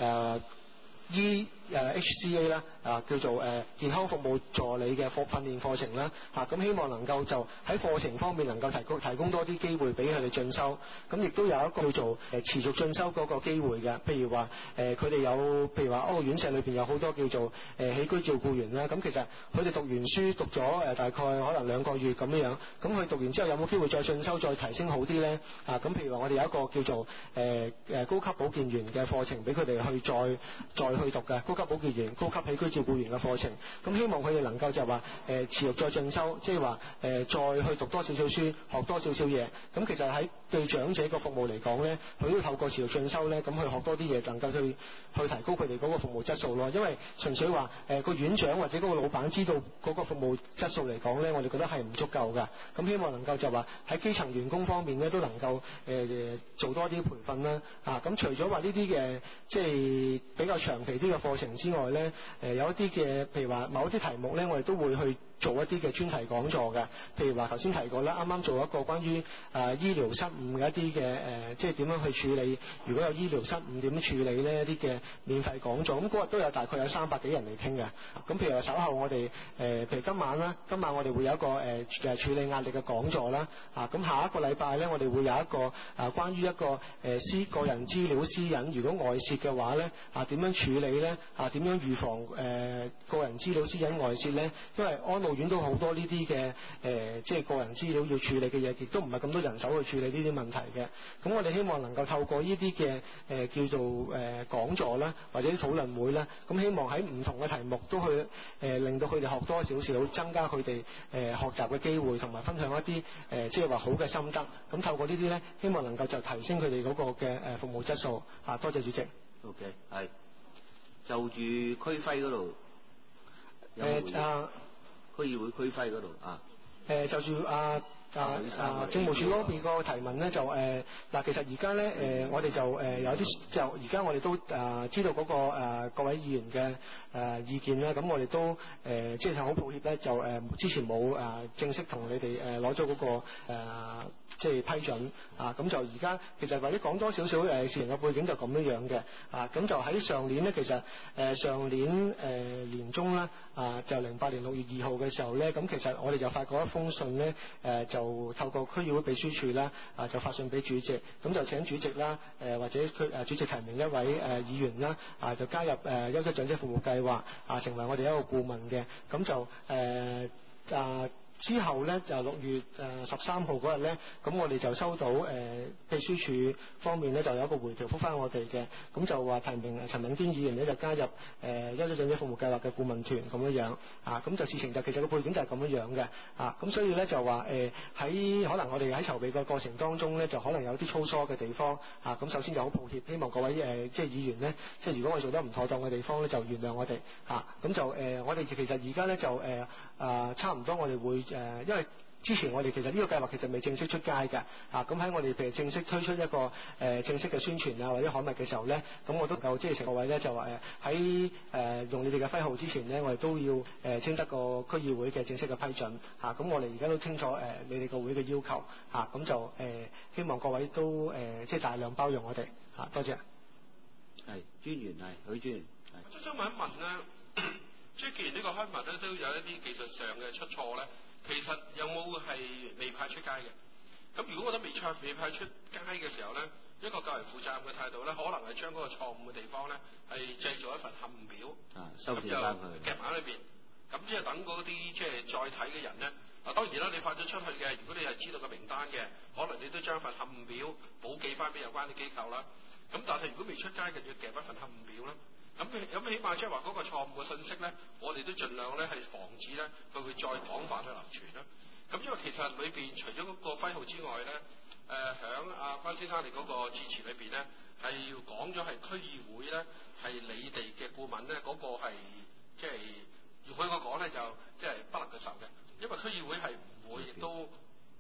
HCA 啦，叫做健康服務助理嘅訓練課程啦，咁希望能夠就喺課程方面能夠提供多啲機會俾佢哋進修，咁亦都有一個叫做持續進修嗰個機會嘅，譬如話佢哋有譬如話院舍裏邊有好多叫做起居照顧員啦，咁其實佢哋讀完書讀咗大概可能2個月咁樣，咁佢讀完之後有冇機會再進修再提升好啲咧？咁譬如話我哋有一個叫做高級保健員嘅課程俾佢哋去再去讀嘅，高級保健員、高級起居照顧員嘅課程，咁希望佢哋能夠就話持續再進修，即係話再去讀多少少書，學多少少嘢。咁其實喺對長者個服務嚟講咧，佢都透過持續進修咧，咁去學多啲嘢，能夠去提高佢哋嗰個服務質素咯。因為純粹話個院長或者嗰個老闆知道嗰個服務質素嚟講咧，我哋覺得係唔足夠㗎。咁希望能夠就話喺基層員工方面咧，都能夠做多啲培訓啦。咁除咗話呢啲嘅即係比較長期啲嘅課程之外咧，有一啲嘅譬如話某一啲題目咧，我哋都會去做一啲嘅專題講座嘅。譬如話頭先提過啦，啱啱做一個關於醫療失誤嘅一啲嘅即係點樣去處理，如果有醫療失誤點樣處理呢？一啲嘅免費講座，咁嗰日都有大概有300幾人嚟聽嘅。咁譬如話稍後我哋譬如今晚我哋會有一個處理壓力嘅講座啦。咁下一個禮拜咧，我哋會有一個關於一個個人資料私隱，如果外泄嘅話咧，點樣處理咧？點樣預防個人資料私隱外泄咧？因為安老院都好多呢啲嘅即係個人資料要處理嘅嘢，亦都唔係咁多人手去處理呢啲問題嘅。咁我哋希望能夠透過呢啲嘅叫做講座啦，或者啲討論會啦，咁希望喺唔同嘅題目都去令到佢哋學多少少，增加佢哋學習嘅機會，同埋分享一啲即係話好嘅心得。咁透過呢啲咧，希望能夠就提升佢哋嗰個嘅服務質素。多謝主席。 OK， 係就住區徽嗰度有冇回應？區議會區徽嗰度就住政務處嗰邊個提問咧，就其實而家咧我哋就有啲就而家我哋都知道嗰個各位議員嘅意見啦，咁我哋都即係好抱歉咧，就之前冇正式同你哋攞咗嗰個即係批准咁就而家其實或者講多少少事情嘅背景就咁樣嘅咁就喺上年咧，其實上年年中啦就08年6月2號嘅時候咧，咁其實我哋就發過一封信咧就透過區議會秘書處啦就發信俾主席，咁就請主席啦或者主席提名一位議員啦就加入優質長者服務計劃成為我哋一個顧問嘅，咁就之後咧就6月13號嗰日咧，咁我哋就收到秘書處方面咧就有一個回條覆翻我哋嘅，咁就話提名陳敏堅議員咧就加入優質長者服務計劃嘅顧問團咁樣咁就事情就其實個背景就係咁樣嘅咁所以咧就話喺可能我哋喺籌備個過程當中咧就可能有啲粗疏嘅地方咁首先就好抱歉，希望各位即係議員咧，即係如果我哋做得唔妥當嘅地方咧就原諒我哋咁就我哋其實而家咧就差唔多我哋會因為之前我哋其實呢個計劃其實未正式出街㗎咁喺我哋譬如正式推出一個正式嘅宣傳或者刊物嘅時候咧，咁我都夠即係成個位咧就話喺用你哋嘅徽號之前咧，我哋都要徵得個區議會嘅正式嘅批准咁我哋而家都清楚你哋個會嘅要求咁就希望各位都即係大量包容我哋多謝。 係專員係許專員。 我想問一問咧，即係既然呢個刊物咧都有一啲技術上嘅出錯咧，其實有冇係未派出街嘅？咁如果我覺得未派出街嘅時候咧，一個較為負責任嘅態度咧，可能係將嗰個錯誤嘅地方咧係製造一份勘誤表， 收住翻佢， 夾埋喺裏邊。咁即係等嗰啲即係再睇嘅人咧，當然啦，你發咗出去嘅，如果你係知道個名單嘅，可能你都將份勘誤表補寄翻俾有關嘅機構啦。咁但係如果未出街嘅，要夾一份勘誤表啦。咁起碼即係話嗰個錯誤嘅信息咧，我哋都盡量咧係防止咧佢會再廣泛去流傳啦。咁因為其實裏邊除咗嗰個徽號之外咧，響阿關先生你嗰個致辭裏邊咧，係要講咗係區議會咧係你哋嘅顧問咧，嗰個係即係要佢我講咧就即係不能夠受嘅，因為區議會係唔會亦都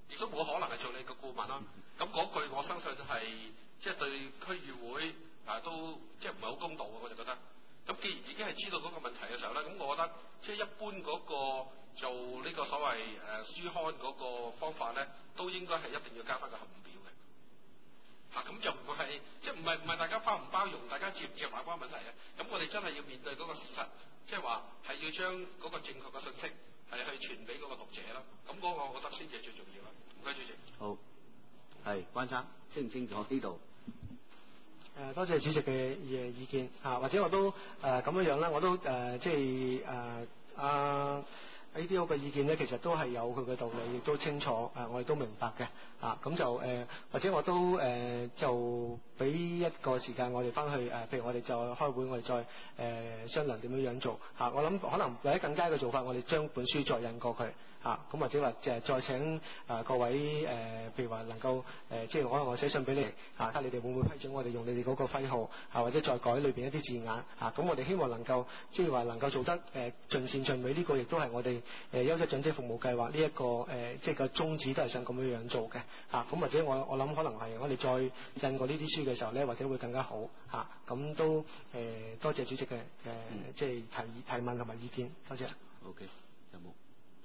亦都冇可能係做你個顧問啦。咁嗰句我相信係即係對區議會都即係唔係好公道嘅，我就覺得。咁既然已經係知道嗰個問題嘅時候咧，咁我覺得即係一般嗰個做呢個所謂書刊嗰個方法咧，都應該係一定要加翻個函表嘅。咁就唔係即係唔係大家包唔包容，大家接唔接納嗰個問題嘅。咁我哋真係要面對嗰個事實，即係話係要將嗰個正確嘅信息係去傳俾嗰個讀者啦。咁嗰個我覺得先至係最重要啦。唔該，主席。 好，係關生清唔清楚呢度？ 多謝主席嘅意見或者我都咁樣啦，我都即係ADO 嘅意見咧，其實都係有佢嘅道理，亦都清楚我哋都明白嘅咁就或者我都就俾一個時間我哋翻去譬如我哋再開會，我哋再商量點樣做我諗可能有啲更加嘅做法，我哋將本書再印過佢咁或者話再請各位譬如話能夠即係可能我寫信俾你睇下你哋會唔會批准我哋用你哋嗰個徽號或者再改裏邊一啲字眼咁我哋希望能夠即係話能夠做得盡善盡美，呢個亦都係我哋優質長者服務計劃呢一個即係個宗旨都係想咁樣做嘅咁或者我諗可能係我哋再印過呢啲書嘅時候咧，或者會更加好咁都多謝主席嘅即係提問同埋意見，多謝。 OK， 有冇？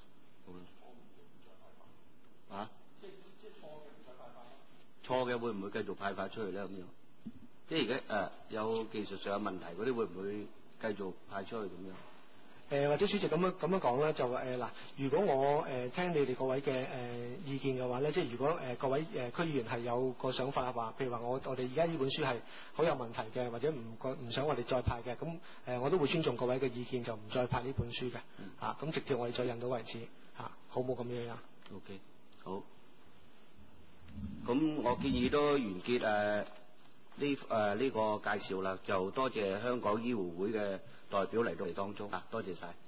好啦。即係錯嘅唔再派發。錯嘅會唔會繼續派發出去咧？咁樣，即係而家有技術上有問題嗰啲會唔會繼續派出去咁樣？ 或者主席咁樣講啦，就嗱，如果我聽你哋各位嘅意見嘅話咧，即係如果各位區議員係有個想法話，譬如話我哋而家呢本書係好有問題嘅，或者唔想我哋再派嘅，咁我都會尊重各位嘅意見，就唔再派呢本書嘅咁直接我哋再印到為止好冇咁樣 ？OK， 好。咁我建議都完結呢個介紹啦，就多謝香港醫護會嘅代表嚟到嚟當中多謝晒。